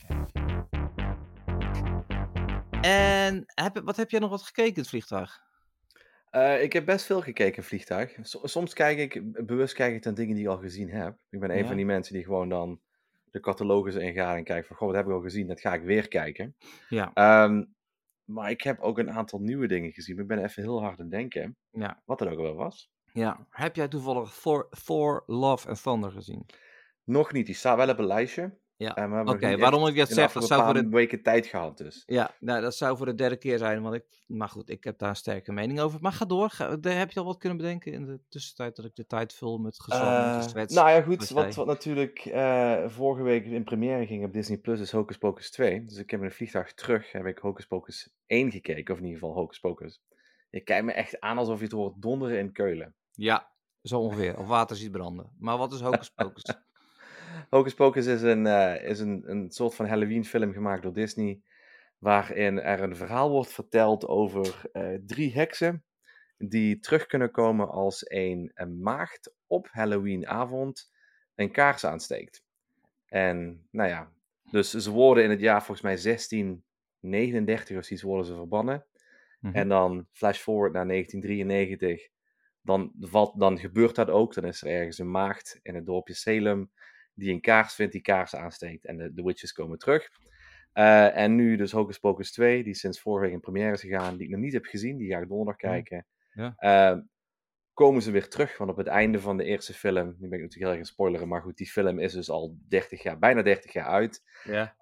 En wat heb jij nog wat gekeken in het vliegtuig? Ik heb best veel gekeken in vliegtuig. Soms bewust kijk ik naar dingen die ik al gezien heb. Ik ben een van die mensen die gewoon dan de catalogus ingaan en kijkt van, goh, wat heb ik al gezien? Dat ga ik weer kijken. Ja. Maar ik heb ook een aantal nieuwe dingen gezien. Ik ben even heel hard aan het denken. Ja. Wat dat ook wel was. Ja. Heb jij toevallig Thor, Love and Thunder gezien? Nog niet. Die staat wel op een lijstje. Ja. Oké, waarom ik dat zeg, dat zou voor een weken tijd gehad dus. Ja, nou, dat zou voor de 3e keer zijn, maar goed, ik heb daar een sterke mening over. Maar ga door, heb je al wat kunnen bedenken in de tussentijd dat ik de tijd vul met gezwets? Nou ja, goed, wat natuurlijk vorige week in première ging op Disney Plus is Hocus Pocus 2. Dus ik heb in een vliegtuig terug, heb ik Hocus Pocus 1 gekeken, of in ieder geval Hocus Pocus. Je kijkt me echt aan alsof je het hoort donderen in Keulen. Ja, zo ongeveer, of water ziet branden. Maar wat is Hocus Pocus? Hocus Pocus is een soort van Halloween film gemaakt door Disney, waarin er een verhaal wordt verteld over 3 heksen die terug kunnen komen als een maagd op Halloweenavond een kaars aansteekt. En nou ja, dus ze worden in het jaar volgens mij 1639 of zoiets worden ze verbannen. En dan flash forward naar 1993, dan gebeurt dat ook. Dan is er ergens een maagd in het dorpje Salem die een kaars vindt, die kaars aansteekt. En de witches komen terug. En nu dus Hocus Pocus 2, die sinds vorige week in première is gegaan, die ik nog niet heb gezien, die ga ik donderdag kijken. Ja. Komen ze weer terug, want op het einde van de eerste film, nu ben ik natuurlijk heel erg aan spoileren, maar goed, die film is dus al bijna 30 jaar uit. Ja.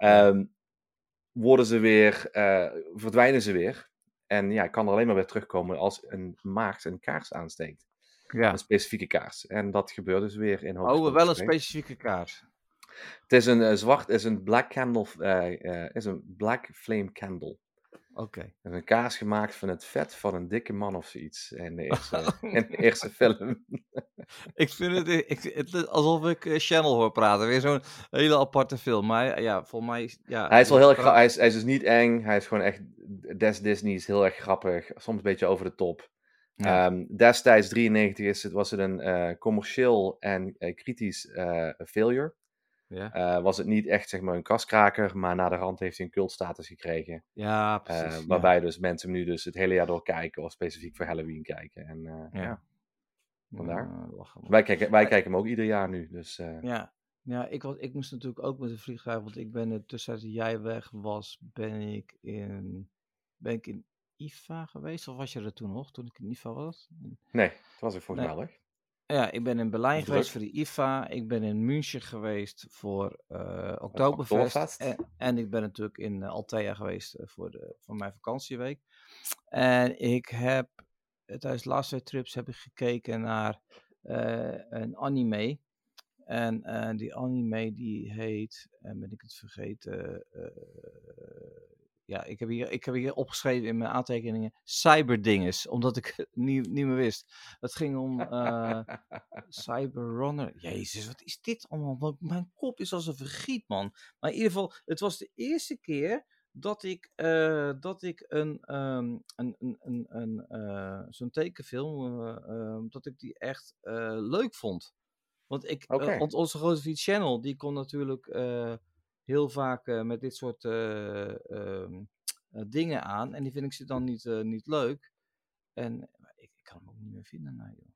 Verdwijnen ze weer. En ja, ik kan er alleen maar weer terugkomen als een maagd een kaars aansteekt. Ja. Een specifieke kaars. En dat gebeurt dus weer in Hocus Pocus 2. Wel een specifieke kaars. Het is een black candle, is een black flame candle. Oké. Het is een kaars gemaakt van het vet van een dikke man of zoiets in de eerste film. Ik vind het alsof ik Channel hoor praten. Weer zo'n hele aparte film. Maar ja, volgens mij... Ja, hij is wel heel erg hij is dus niet eng. Hij is gewoon echt... Disney is heel erg grappig. Soms een beetje over de top. Ja. Destijds, 93, was het een commercieel en kritisch failure. Ja. Was het niet echt zeg maar een kaskraker, maar na de rand heeft hij een cultstatus gekregen. Ja, precies. Waarbij dus mensen nu dus het hele jaar door kijken of specifiek voor Halloween kijken. En vandaar. Wij kijken hem ook ieder jaar nu. Dus, Ja, ik moest natuurlijk ook met een vliegtuig, want ik ben tussen dat jij weg was, ben ik in IFA geweest? Of was je er toen nog, toen ik in IFA was? Nee, dat was ik volgens mij weg. Ja, ik ben in Berlijn geweest voor de IFA. Ik ben in München geweest voor Oktoberfest. En ik ben natuurlijk in Althea geweest voor mijn vakantieweek. En ik heb tijdens de laatste 2 trips heb ik gekeken naar een anime. En die anime die heet, ben ik het vergeten... Ja, ik heb hier opgeschreven in mijn aantekeningen Cyberdinges, omdat ik het niet meer wist. Het ging om Cyberrunner. Jezus, wat is dit allemaal? Mijn kop is als een vergiet, man. Maar in ieder geval, het was de eerste keer dat ik zo'n tekenfilm, dat ik die echt leuk vond. Want onze grote vriend Channel, die kon natuurlijk... heel vaak met dit soort dingen aan. En die vind ik ze dan niet leuk. En ik kan hem ook niet meer vinden. Nou, joh.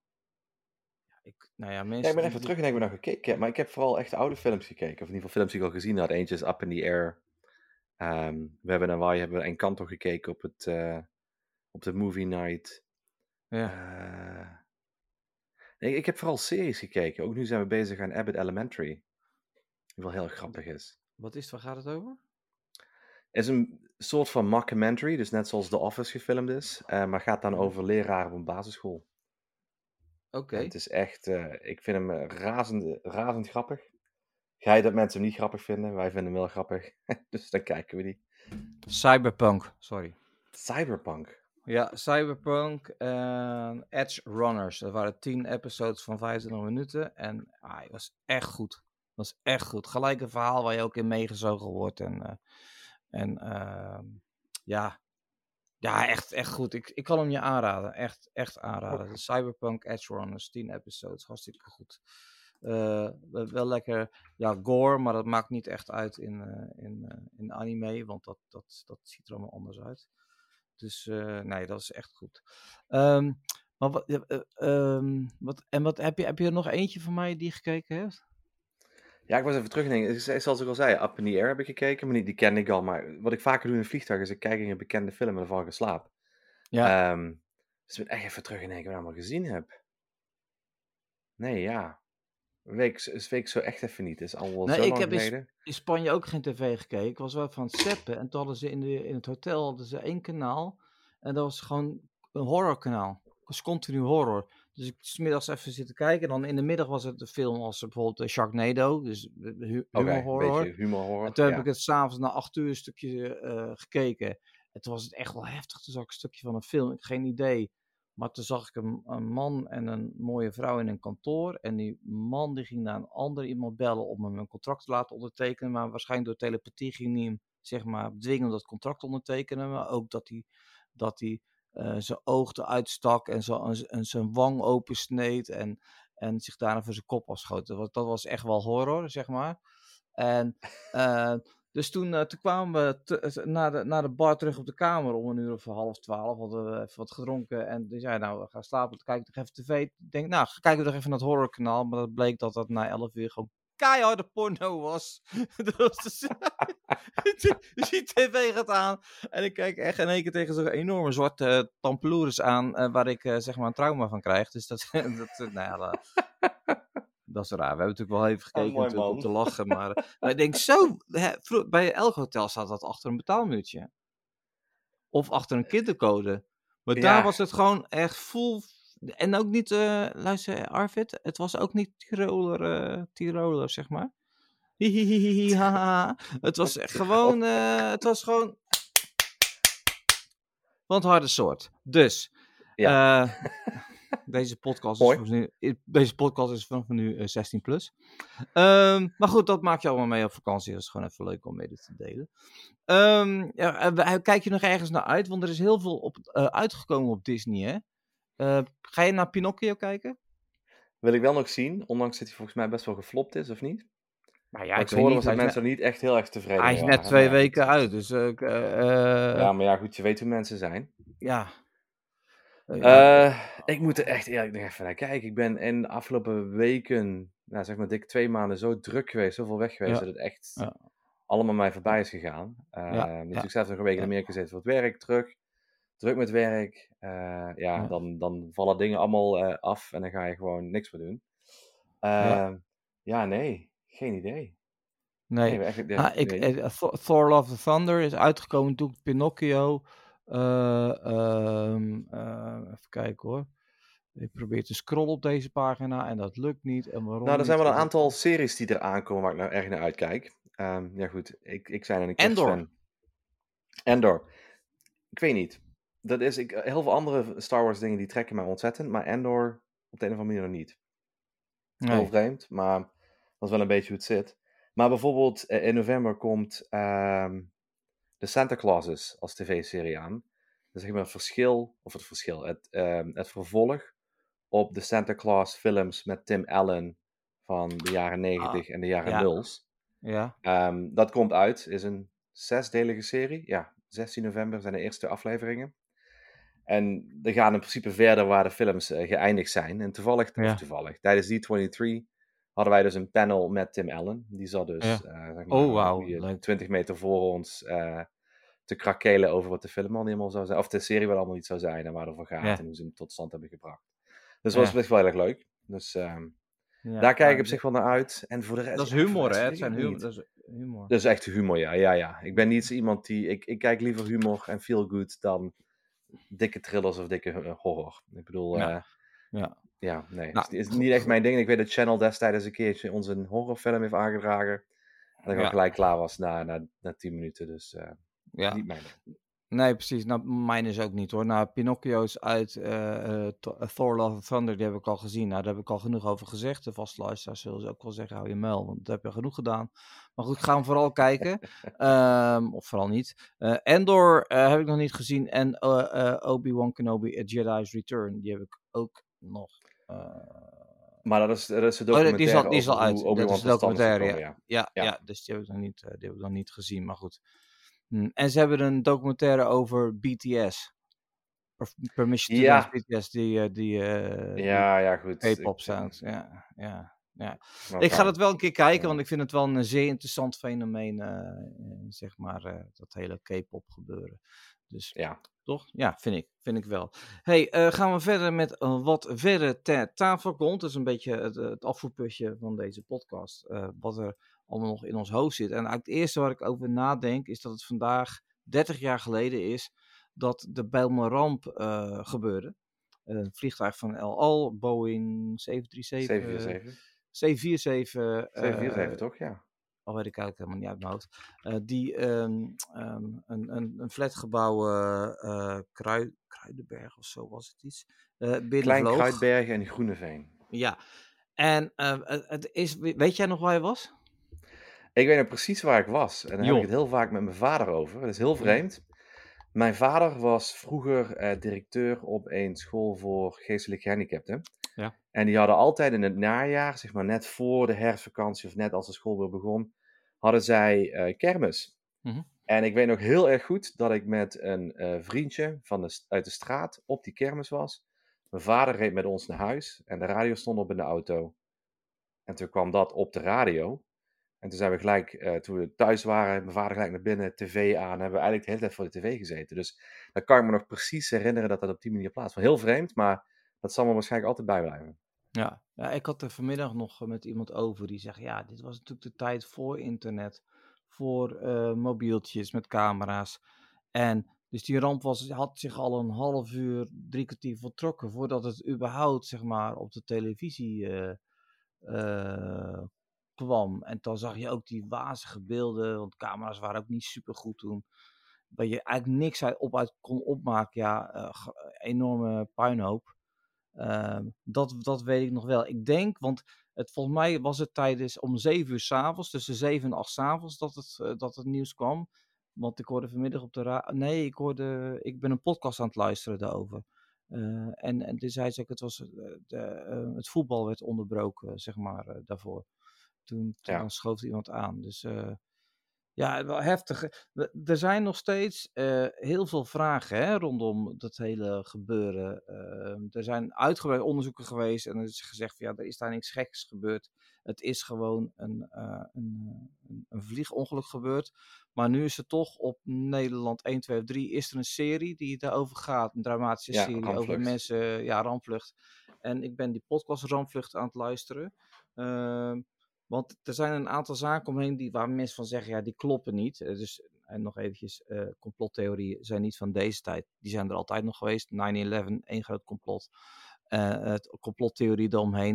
Ik ben even terug en ik ben nog gekeken. Maar ik heb vooral echt oude films gekeken. Of in ieder geval films die ik al gezien had. Eentje is Up in the Air. We hebben Encanto gekeken op de movie night. Ja. Ik heb vooral series gekeken. Ook nu zijn we bezig aan Abbott Elementary. Die wel heel erg grappig is. Wat is het? Waar gaat het over? Het is een soort van mockumentary, dus net zoals The Office gefilmd is, maar gaat dan over leraren op een basisschool. Oké. En het is echt, ik vind hem razend grappig. Ga je dat mensen hem niet grappig vinden? Wij vinden hem wel grappig. Dus dan kijken we die. Cyberpunk, sorry. Cyberpunk. Ja, Cyberpunk Edge Runners. Dat waren 10 episodes van 25 minuten. En het was echt goed. Het was echt goed. Gelijk een verhaal waar je ook in meegezogen wordt. Ja, echt goed. Ik kan hem je aanraden. Echt aanraden. Oké. De Cyberpunk Edge Runners, 10 episodes. Hartstikke goed. Wel lekker, ja, gore, maar dat maakt niet echt uit in anime. Want dat ziet er allemaal anders uit. Dus nee, dat is echt goed. Maar wat heb je er nog eentje van mij die je gekeken hebt? Ja, ik was even terugdenken. Zoals ik al zei, Up in the Air heb ik gekeken, maar die kende ik al. Maar wat ik vaker doe in een vliegtuig is ik kijk in een bekende film en dan val ik in slaap. Ja. Dus ik ben echt even terugdenken wat ik allemaal gezien heb. Nee, ja. Weet ik zo echt even niet. Het is al wel zo lang geleden. In Spanje ook geen tv gekeken. Ik was wel van het steppen. En toen hadden ze in het hotel hadden ze 1 kanaal. En dat was gewoon een horrorkanaal. Dat was continu horror. Dus ik 's middags even zitten kijken. En dan in de middag was het een film als bijvoorbeeld Sharknado. Dus humor horror. Een beetje humor horror. En toen heb ik het s'avonds na 8 uur een stukje gekeken. En toen was het echt wel heftig. Toen zag ik een stukje van een film. Ik had geen idee. Maar toen zag ik een man en een mooie vrouw in een kantoor. En die man die ging naar een ander iemand bellen om hem een contract te laten ondertekenen. Maar waarschijnlijk door telepathie ging hij hem, zeg maar, dwingen om dat contract te ondertekenen. Maar ook dat hij zijn oog eruit stak en zijn wang opensneed. En zich daarna voor zijn kop afschoot. Dat was echt wel horror, zeg maar. En dus toen kwamen we naar de bar terug op de kamer om 11:30. Hadden we even wat gedronken. En die zei, nou, we gaan slapen. Toen kijk ik nog even tv. Ik denk, nou, kijken we nog even naar het horrorkanaal. Maar dat bleek dat na 11 uur gewoon keiharde porno was. Dus die tv gaat aan. En ik kijk echt in één keer tegen zo'n enorme zwarte tamploeris aan. Waar ik zeg maar een trauma van krijg. Dus dat is raar. We hebben natuurlijk wel even gekeken om te lachen. Maar ik denk zo, bij elk hotel staat dat achter een betaalmuurtje. Of achter een kindercode. Maar daar was het gewoon echt full. En ook niet, luister Arvid, het was ook niet Tiroler, zeg maar. Hihihihi, haha. Het was gewoon, van het harde soort. Dus, deze podcast is vanaf nu 16 plus. Maar goed, dat maak je allemaal mee op vakantie. Dat is gewoon even leuk om mee te delen. Kijk je nog ergens naar uit? Want er is heel veel uitgekomen op Disney, hè? Ga je naar Pinocchio kijken? Wil ik wel nog zien, ondanks dat hij volgens mij best wel geflopt is, of niet? Nou ja, ik hoorde dat mensen er niet echt heel erg tevreden waren. Hij is net 2 weken uit, dus... ja, maar ja, goed, je weet hoe mensen zijn. Ja. Ik moet er echt eerlijk nog even naar kijken. Ik ben in de afgelopen weken, nou zeg maar dik 2 maanden, zo druk geweest, zoveel weg geweest, dat het echt allemaal mij voorbij is gegaan. Ik zelf nog een week in Amerika gezeten voor het werk, druk met werk. Dan vallen dingen allemaal af en dan ga je gewoon niks meer doen. Nee, geen idee. Nee, Thor Love the Thunder is uitgekomen toen Pinocchio. Even kijken hoor. Ik probeer te scrollen op deze pagina en dat lukt niet. En waarom nou, er zijn niet? wel een aantal series die er aankomen waar ik nou erg naar uitkijk. Ja goed, ik zijn een Endor. Endor. Ik weet niet. Heel veel andere Star Wars dingen die trekken mij ontzettend, maar Endor op de een of andere manier nog niet. Nee. Heel vreemd, maar dat is wel een beetje hoe het zit. Maar bijvoorbeeld in november komt The Santa Clauses als tv-serie aan. Dat is zeg maar het vervolg op de Santa Claus films met Tim Allen van de jaren 90 en de jaren 0. Ja. Dat komt uit, is een 6-delige serie. Ja, 16 november zijn de eerste afleveringen. En we gaan in principe verder waar de films geëindigd zijn. En toevallig, tijdens D23 hadden wij dus een panel met Tim Allen. Die zat dus zeg maar, 20 meter voor ons te krakelen over wat de film al niet helemaal zou zijn. Of de serie wel allemaal niet zou zijn en waar het over gaat en hoe ze hem tot stand hebben gebracht. Dus dat was best wel erg leuk. Dus daar kijk ik op zich wel naar uit. En voor de rest... Dat is humor, hè? Dat is humor. Dat is echt humor, ja. Ik ben niet zo iemand die... Ik kijk liever humor en feel good dan dikke thrillers of dikke horror. Ik bedoel, Ja. Ja, nee. Nou, Het is niet echt mijn ding. Ik weet dat Channel destijds een keertje ons een horrorfilm heeft aangedragen. En dat ik al gelijk klaar was na 10 minuten. Dus niet mijn ding. Nee, precies. Nou, mijn is ook niet hoor. Nou, Pinocchio's uit Thor Love and Thunder, die heb ik al gezien. Nou, daar heb ik al genoeg over gezegd. De vaste luisteraars zullen ze ook wel zeggen, hou je muil, want dat heb je genoeg gedaan. Maar goed, gaan we vooral kijken. Of vooral niet. Endor heb ik nog niet gezien. En Obi-Wan Kenobi, A Jedi's Return, die heb ik ook nog. Maar dat is de documentaire die is al over uit. hoe Obi-Wan Dat is de tot stand is documentaire, gekomen, ja. Dus die heb ik nog niet gezien, maar goed. En ze hebben een documentaire over BTS. Permission to Dance BTS, die goed. K-pop sound. Ja. Maar Ik ga dat wel een keer kijken, Ja. want ik vind het wel een zeer interessant fenomeen, zeg maar, dat hele K-pop gebeuren. Dus Ja. toch? Ja, vind ik wel. Hey, gaan we verder met wat verder ter tafel komt. Dat is een beetje het afvoerputje van deze podcast. Wat er allemaal nog in ons hoofd zit. En eigenlijk het eerste waar ik over nadenk is dat het vandaag 30 jaar geleden is dat de Bijlmerramp gebeurde. Een vliegtuig van El Al, Boeing 747. 747. 747 toch, ja. Al weet ik eigenlijk helemaal niet uit mijn hoofd. Die een flatgebouw Kruidenberg of zo was het iets. Klein Kruidberg en Groeneveen. Ja. En weet jij nog waar je was? Ik weet nog precies waar ik was. En daar heb ik het heel vaak met mijn vader over. Dat is heel vreemd. Mijn vader was vroeger directeur op een school voor geestelijk gehandicapten. Ja. En die hadden altijd in het najaar, zeg maar net voor de herfstvakantie of net als de school weer begon, hadden zij kermis. Mm-hmm. En ik weet nog heel erg goed dat ik met een vriendje uit de straat op die kermis was. Mijn vader reed met ons naar huis en de radio stond op in de auto. En toen kwam dat op de radio. En toen zijn we gelijk, toen we thuis waren, mijn vader gelijk naar binnen, tv aan. Hebben we eigenlijk de hele tijd voor de tv gezeten. Dus dan kan ik me nog precies herinneren dat dat op die manier plaatsvond. Heel vreemd, maar dat zal me waarschijnlijk altijd bijblijven. Ja, ik had er vanmiddag nog met iemand over die zegt, ja, dit was natuurlijk de tijd voor internet, voor mobieltjes met camera's. En dus die ramp had zich al een half uur, 3 kwartier voltrokken voordat het überhaupt, zeg maar, op de televisie kwam. En dan zag je ook die wazige beelden, want camera's waren ook niet super goed toen. Dat je eigenlijk niks uit kon opmaken. Ja, enorme puinhoop. Dat weet ik nog wel. Ik denk, want volgens mij was het tijdens om 7 uur 's avonds, tussen 7 en 8 's avonds, dat het nieuws kwam. Want ik hoorde vanmiddag op de radio. Nee, ik ben een podcast aan het luisteren daarover. En toen zei ze ook, het voetbal werd onderbroken, zeg maar, daarvoor. Toen schoof iemand aan. Dus ja, wel heftig. Er zijn nog steeds heel veel vragen rondom dat hele gebeuren. Er zijn uitgebreide onderzoeken geweest en er is gezegd van ja, er is daar niks geks gebeurd. Het is gewoon een vliegongeluk gebeurd. Maar nu is er toch op Nederland 1, 2 of 3 is er een serie die daarover gaat. Een dramatische serie Rampvlucht. over mensen, Rampvlucht. En ik ben die podcast Rampvlucht aan het luisteren. Want er zijn een aantal zaken omheen waar mensen van zeggen, ja, die kloppen niet. Dus, en nog eventjes, complottheorieën zijn niet van deze tijd. Die zijn er altijd nog geweest. 9/11, één groot complot. Het complottheorie eromheen,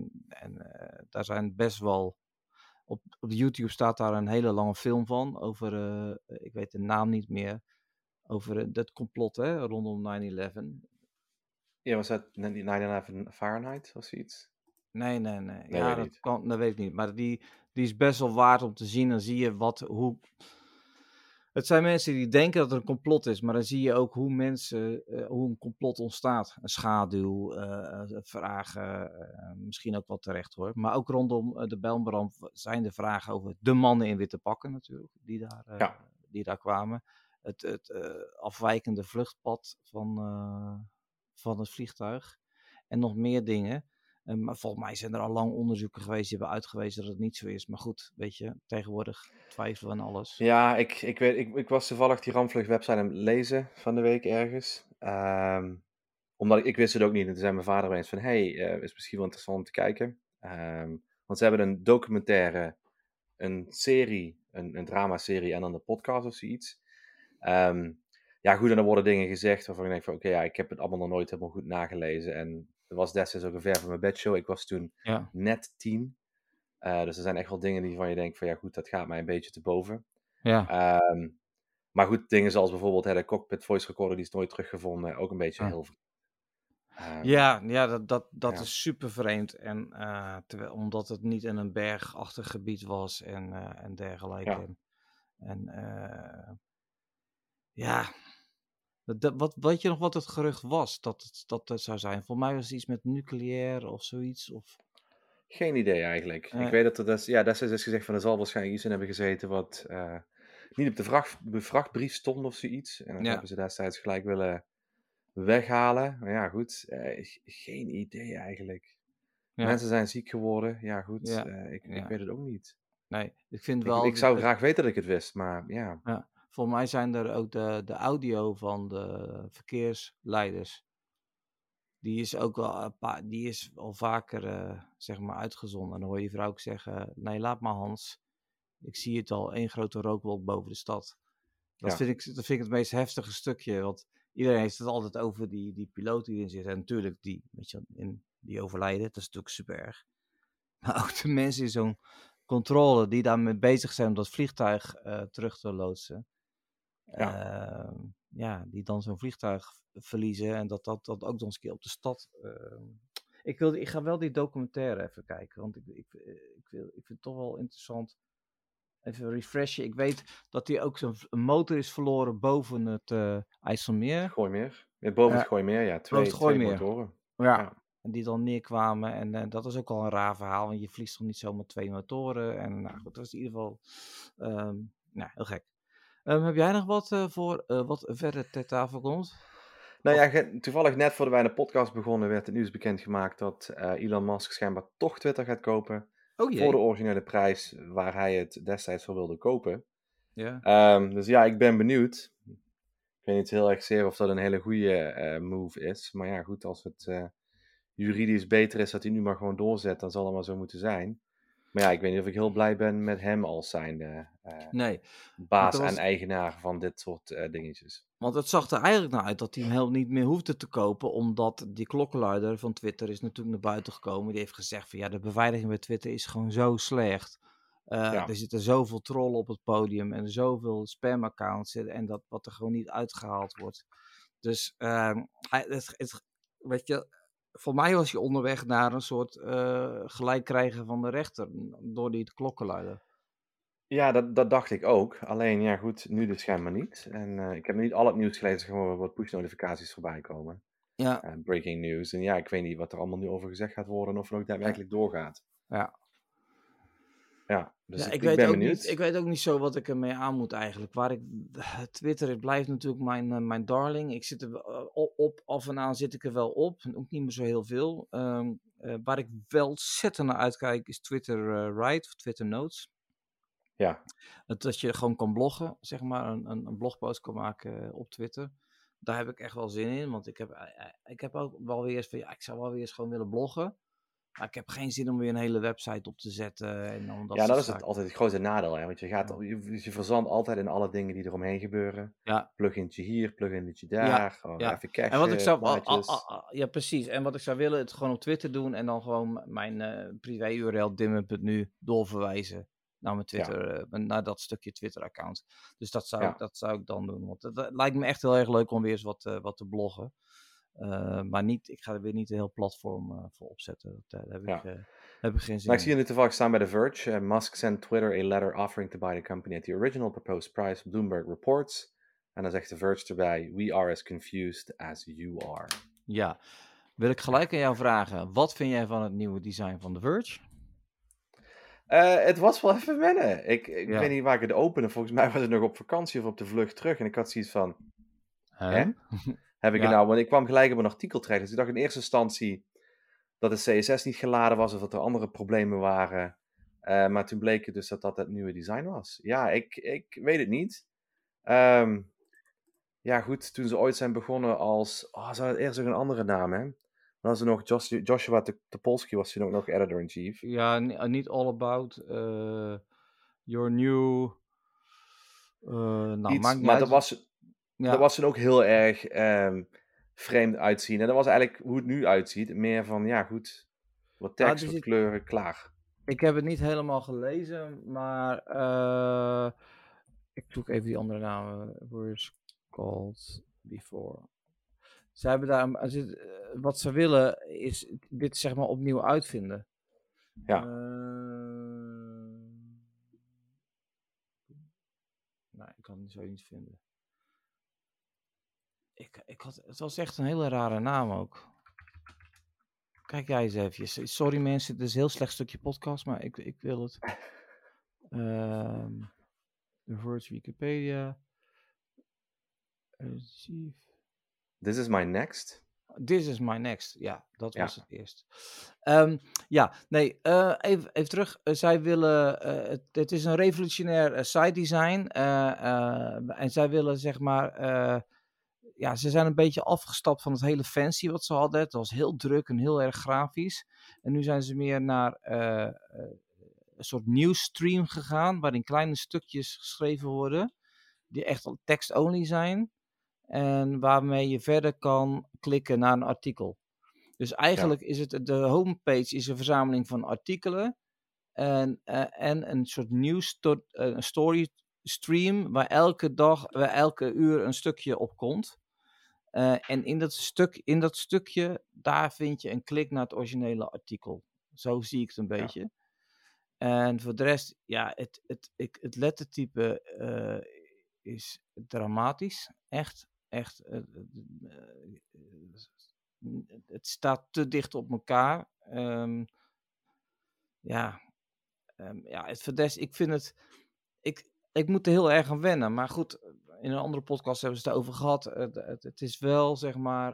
daar zijn best wel... Op YouTube staat daar een hele lange film van over, ik weet de naam niet meer, over dat complot rondom 9/11. Ja, was dat 9/11 Fahrenheit of zoiets? Nee. Ja, dat weet ik niet. Maar die is best wel waard om te zien. Dan zie je hoe... Het zijn mensen die denken dat er een complot is, maar dan zie je ook hoe een complot ontstaat. Een schaduw, vragen, misschien ook wel terecht hoor. Maar ook rondom de Bijlmerramp zijn er vragen over de mannen in witte pakken natuurlijk, die daar kwamen. Het afwijkende vluchtpad van het vliegtuig. En nog meer dingen. Maar volgens mij zijn er al lang onderzoeken geweest die hebben uitgewezen dat het niet zo is. Maar goed, weet je, tegenwoordig twijfelen en alles. Ja, ik was toevallig die Rampvlucht website aan het lezen van de week ergens. Omdat ik wist het ook niet. En toen zei mijn vader opeens van, is misschien wel interessant om te kijken. Want ze hebben een documentaire, een serie, een dramaserie en dan een podcast of zoiets. Ja goed, en dan worden dingen gezegd waarvan ik denk van, ik heb het allemaal nog nooit helemaal goed nagelezen. En Dat was destijds ook een ver van mijn bedshow. Ik was toen Ja. net 10. Dus er zijn echt wel dingen die van je denkt van ja goed, dat gaat mij een beetje te boven. Ja. Maar goed, dingen zoals bijvoorbeeld de cockpit voice recorder, die is nooit teruggevonden. Ook een beetje heel vreemd. Dat is super vreemd. En omdat het niet in een bergachtig gebied was en dergelijke. Weet je nog wat het gerucht was dat het zou zijn? Voor mij was het iets met nucleair of zoiets. Of... Geen idee eigenlijk. Ik weet dat er destijds is gezegd van er zal waarschijnlijk iets in hebben gezeten wat niet op de vrachtbrief stond of zoiets. En dat hebben ze destijds gelijk willen weghalen. Maar ja, goed. Geen idee eigenlijk. Ja. Mensen zijn ziek geworden. Ja, goed. Ik weet het ook niet. Nee, ik vind wel... Ik zou graag weten dat ik het wist, maar ja. Voor mij zijn er ook de audio van de verkeersleiders. Die is ook wel die is al vaker zeg maar uitgezonden. En dan hoor je vrouw ook zeggen, nee, laat maar Hans. Ik zie het al, één grote rookwolk boven de stad. Dat vind ik het meest heftige stukje. Want iedereen heeft het altijd over die piloot die erin zit. En natuurlijk, die overlijden. Dat is natuurlijk super erg. Maar ook de mensen in zo'n controle die daarmee bezig zijn om dat vliegtuig terug te loodsen. Die dan zo'n vliegtuig verliezen. En dat ook nog eens een keer op de stad. Ik ga wel die documentaire even kijken. Want ik vind het toch wel interessant. Even refreshen. Ik weet dat hij ook zo'n motor is verloren boven het IJsselmeer. Gooimeer. Boven het Gooimeer, ja. Twee motoren. Ja. En die dan neerkwamen. En dat is ook al een raar verhaal. Want je vliegt toch niet zomaar 2 motoren. En nou goed, dat was in ieder geval heel gek. Heb jij nog wat voor wat verder ter tafel komt? Nou ja, toevallig net voordat wij de podcast begonnen werd het nieuws bekendgemaakt dat Elon Musk schijnbaar toch Twitter gaat kopen. Voor de originele prijs waar hij het destijds voor wilde kopen. Ja. Dus ja, ik ben benieuwd. Ik weet niet heel erg zeer of dat een hele goede move is. Maar ja, goed, als het juridisch beter is dat hij nu maar gewoon doorzet, dan zal het maar zo moeten zijn. Maar ja, ik weet niet of ik heel blij ben met hem als zijnde baas en eigenaar van dit soort dingetjes. Want het zag er eigenlijk naar uit dat hij hem niet meer hoefde te kopen, omdat die klokkenluider van Twitter is natuurlijk naar buiten gekomen. Die heeft gezegd van ja, de beveiliging bij Twitter is gewoon zo slecht. Er zitten zoveel trollen op het podium en zoveel spamaccounts en dat wat er gewoon niet uitgehaald wordt. Dus weet je, voor mij was hij onderweg naar een soort gelijk krijgen van de rechter door die klokkenluider. Ja, dat dacht ik ook. Alleen, ja goed, nu dus schijnbaar niet. En ik heb niet al het nieuws gelezen, gewoon wat push-notificaties voorbij komen. Ja. Breaking news. En ja, ik weet niet wat er allemaal nu over gezegd gaat worden of het ook daadwerkelijk doorgaat. Ja. Ja, dus ik ben benieuwd. Ik weet ook niet zo wat ik ermee aan moet eigenlijk. Twitter blijft natuurlijk mijn darling. Ik zit er af en aan zit ik er wel op. Ook niet meer zo heel veel. Waar ik wel ontzettend naar uitkijk is Twitter Write of Twitter Notes. Ja. Dat je gewoon kan bloggen, zeg maar, een blogpost kan maken op Twitter. Daar heb ik echt wel zin in, want ik heb ook wel weer eens van, ik zou wel weer eens gewoon willen bloggen. Maar ik heb geen zin om weer een hele website op te zetten. En dat is altijd het grote nadeel, hè? Want je verzandt altijd in alle dingen die eromheen gebeuren. Ja. Plugintje hier, plugintje daar. Even cashen, en wat ik zou, precies. En wat ik zou willen, het gewoon op Twitter doen en dan gewoon mijn privé URL dimmen.nu doorverwijzen naar mijn Twitter, naar dat stukje Twitter-account. Dus dat zou ik dan doen. Want het lijkt me echt heel erg leuk om weer eens wat te bloggen. Maar ik ga er weer niet een heel platform voor opzetten. Daar heb ik geen zin in. Ik zie je nu toevallig staan bij The Verge. Musk sent Twitter a letter offering to buy the company at the original proposed price, Bloomberg reports. En dan zegt The Verge erbij, we are as confused as you are. Ja, wil ik gelijk aan jou vragen. Wat vind jij van het nieuwe design van The Verge? Het was wel even wennen. Ik weet niet waar ik het opende. Volgens mij was het nog op vakantie of op de vlucht terug. En ik had zoiets van... Hè? Heb ik het nou? Want ik kwam gelijk op een artikel terecht. Dus ik dacht in eerste instantie dat de CSS niet geladen was. Of dat er andere problemen waren. Maar toen bleek het dus dat het nieuwe design was. Ja, ik weet het niet. Ja goed, toen ze ooit zijn begonnen als... ze hadden eerst ook een andere naam, hè? Dan was er nog Joshua Topolsky was toen ook nog editor-in-chief. Ja, niet all about your new... maar dat was toen ook heel erg vreemd uitzien. En dat was eigenlijk hoe het nu uitziet. Meer van, ja goed, wat tekst, wat kleuren, klaar. Ik heb het niet helemaal gelezen, maar ik zoek even die andere namen. Words called before. Ze hebben daar, wat ze willen is dit zeg maar opnieuw uitvinden. Ja. Nou, ik kan het zo niet vinden. Het was echt een hele rare naam ook. Kijk jij eens even. Sorry mensen, het is een heel slecht stukje podcast, maar ik wil het. The Verge Wikipedia. This is my next. This is my next. Ja, dat was het eerst. Even terug. Zij willen, het is een revolutionair site design. En zij willen zeg maar, ze zijn een beetje afgestapt van het hele fancy wat ze hadden. Het was heel druk en heel erg grafisch. En nu zijn ze meer naar een soort nieuwsstream gegaan, waarin kleine stukjes geschreven worden, die echt tekst-only zijn. En waarmee je verder kan klikken naar een artikel. Dus eigenlijk is het, de homepage is een verzameling van artikelen. En een soort story stream waar elke uur een stukje op komt. En in dat stukje, daar vind je een klik naar het originele artikel. Zo zie ik het een beetje. En voor de rest, het lettertype is dramatisch. Echt. Het staat te dicht op elkaar. Ik vind het. Ik moet er heel erg aan wennen. Maar goed, in een andere podcast hebben ze het over gehad. Het is wel, zeg maar,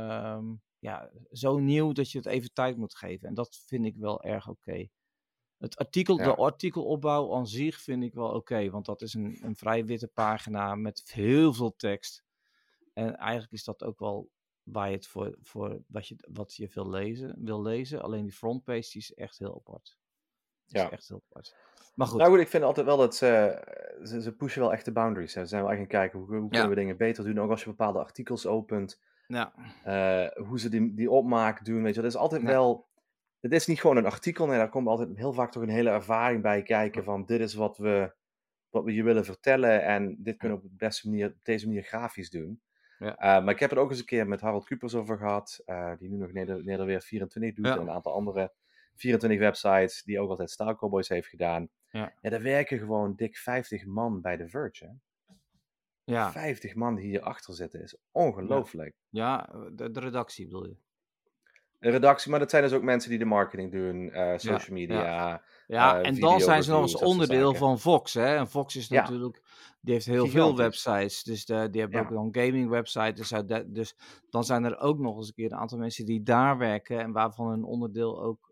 zo nieuw dat je het even tijd moet geven. En dat vind ik wel erg oké. De artikelopbouw aan zich vind ik wel oké, want dat is een vrij witte pagina met heel veel tekst. En eigenlijk is dat ook wel waar je het voor wat je wil lezen. Alleen die frontpage die is echt heel apart. Is echt heel apart. Maar goed. Nou goed, ik vind altijd wel dat ze pushen wel echt de boundaries. Hè. Ze zijn wel echt gaan kijken hoe kunnen we dingen beter doen. Ook als je bepaalde artikels opent. Ja. Hoe ze die opmaak doen. Weet je, dat is altijd wel. Het is niet gewoon een artikel. Nee, daar komt altijd heel vaak toch een hele ervaring bij kijken. Van dit is wat we je willen vertellen. En dit kunnen we op deze manier grafisch doen. Ja. Maar ik heb het ook eens een keer met Harold Kupers over gehad. Die nu nog Nederweer 24 doet. En een aantal andere 24 websites. Die ook altijd Style Cowboys heeft gedaan. Ja, daar werken gewoon dik 50 man bij The Verge. Hè? Ja. 50 man die hierachter zitten is ongelooflijk. Ja, de redactie bedoel je? De redactie, maar dat zijn dus ook mensen die de marketing doen, social media. En dan zijn ze nog eens onderdeel van Vox. Hè? En Vox is natuurlijk, die heeft heel veel websites. Dus die hebben ook een gaming website. Dus dan zijn er ook nog eens een keer een aantal mensen die daar werken. En waarvan een onderdeel ook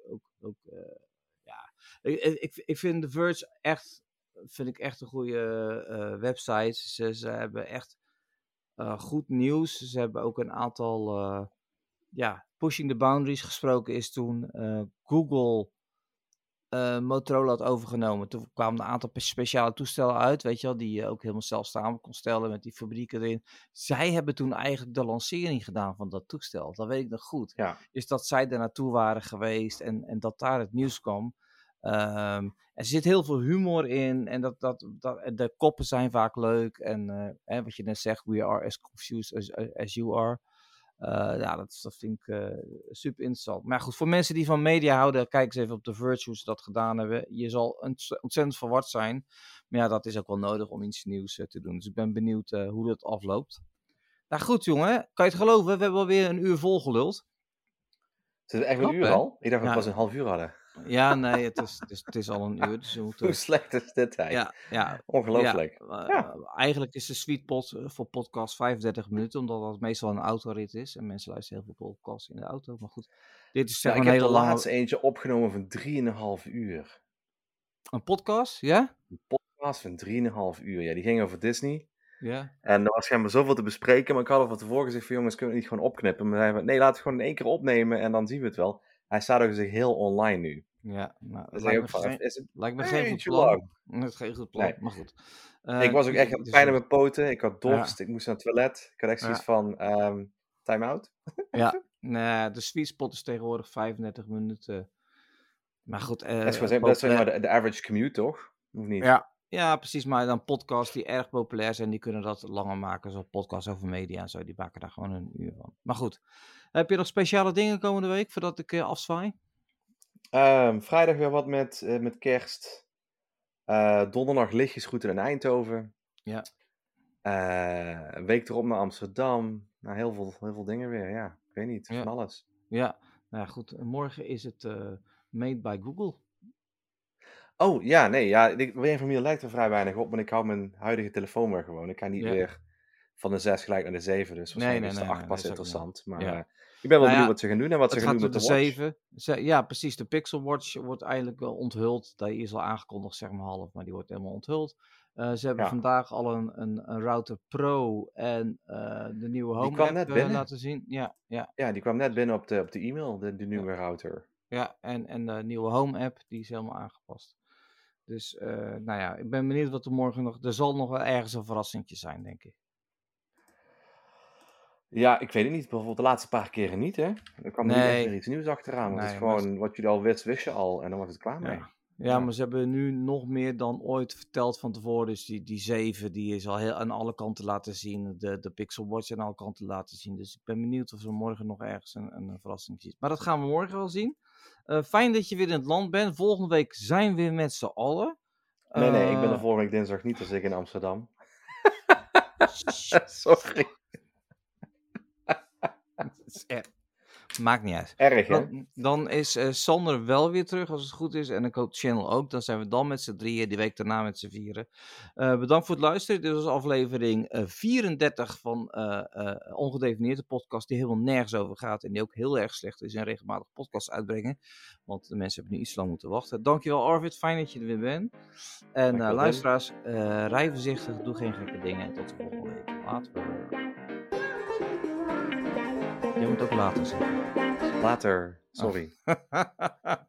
Ik vind The Verge echt een goede website. Ze hebben echt goed nieuws. Ze hebben ook een aantal pushing the boundaries gesproken is toen Google Motorola had overgenomen. Toen kwamen een aantal speciale toestellen uit, weet je wel, die je ook helemaal zelfstandig kon stellen met die fabrieken erin. Zij hebben toen eigenlijk de lancering gedaan van dat toestel. Dat weet ik nog goed. Ja. Dus dat zij daar naartoe waren geweest en dat daar het nieuws kwam. Er zit heel veel humor in en de koppen zijn vaak leuk. En wat je net zegt, we are as confused as you are. Dat vind ik super interessant. Maar goed, voor mensen die van media houden, kijk eens even op The Verge hoe ze dat gedaan hebben. Je zal ontzettend verward zijn. Maar dat is ook wel nodig om iets nieuws te doen. Dus ik ben benieuwd hoe dat afloopt. Nou goed jongen, kan je het geloven? We hebben alweer een uur volgeluld. Is het echt een uur al? Ik dacht dat we pas een half uur hadden. Ja, nee, het is al een uur. Dus hoe slecht is dit tijd? Ja. Ongelooflijk. Eigenlijk is de sweet spot voor podcast 35 minuten, omdat dat meestal een autorit is. En mensen luisteren heel veel podcasts in de auto. Maar goed, dit is zeg maar een hele lange... Ik heb de laatste eentje opgenomen van 3,5 uur. Een podcast, ja? Een podcast van 3,5 uur, ja. Die ging over Disney. Ja. En er was schijnbaar zoveel te bespreken, maar ik had al van tevoren gezegd van jongens, kunnen we niet gewoon opknippen? Maar zeiden we, nee, laten we gewoon in één keer opnemen en dan zien we het wel. Hij staat ook gezegd heel online nu. Ja, nou, dat lijkt me geen goed plan. Dat is geen goed plan, nee. Maar goed. Ik was ook echt pijn aan mijn poten, ik had dorst, ik moest naar het toilet. Ik had echt zoiets van, Time-out? Ja, nee, de sweet spot is tegenwoordig 35 minuten. Maar goed. Dat is zeg maar de average commute, toch? Of niet? Ja, precies. Maar dan podcasts die erg populair zijn, die kunnen dat langer maken. Zoals podcasts over media en zo. Die maken daar gewoon een uur van. Maar goed. Heb je nog speciale dingen komende week voordat ik afzwaai? Vrijdag weer wat met kerst. Donderdag lichtjesgroeten in Eindhoven. Ja. Een week erop naar Amsterdam. Nou, heel veel dingen weer, ja. Ik weet niet, van alles. Ja, nou goed. Morgen is het made by Google. Oh, ja, nee. Ja, mijn familie lijkt er vrij weinig op, maar ik hou mijn huidige telefoon weer gewoon. Ik ga niet weer van de 6 gelijk naar de 7, dus waarschijnlijk is de 8 pas interessant. Maar ik ben wel benieuwd wat ze gaan doen en wat ze gaan doen met de Watch. 7. Ja, precies. De Pixel Watch wordt eindelijk onthuld. Die is al aangekondigd, zeg maar half, maar die wordt helemaal onthuld. Ze hebben vandaag al een Router Pro en de nieuwe Home app laten zien. Ja, die kwam net binnen op de e-mail, de nieuwe router. Ja, en de nieuwe Home app, die is helemaal aangepast. Dus, nou ja, ik ben benieuwd wat er morgen nog... Er zal nog wel ergens een verrassingje zijn, denk ik. Ja, ik weet het niet. Bijvoorbeeld de laatste paar keren niet, hè? Er kwam niet echt weer iets nieuws achteraan. Het is gewoon wat jullie al wist je al en dan was het klaar mee. Ja, maar ze hebben nu nog meer dan ooit verteld van tevoren. Dus die 7, die is al heel aan alle kanten laten zien. De Pixel Watch aan alle kanten laten zien. Dus ik ben benieuwd of er morgen nog ergens een verrassing ziet. Maar dat gaan we morgen wel zien. Fijn dat je weer in het land bent. Volgende week zijn we weer met z'n allen. Nee, ik ben er volgende week dinsdag niet, dus ik in Amsterdam. Sorry. Maakt niet uit. Erg, hè? Dan is Sander wel weer terug, als het goed is. En ik hoop Channel ook. Dan zijn we dan met z'n drieën, die week daarna met z'n vieren. Bedankt voor het luisteren. Dit was aflevering 34 van Ongedefinieerde podcast, die helemaal nergens over gaat. En die ook heel erg slecht is en regelmatig podcasts uitbrengen. Want de mensen hebben nu iets lang moeten wachten. Dankjewel Arvid, fijn dat je er weer bent. En luisteraars, rij voorzichtig, doe geen gekke dingen. En tot de volgende week. Later. Je moet ook later zeggen. Later, sorry.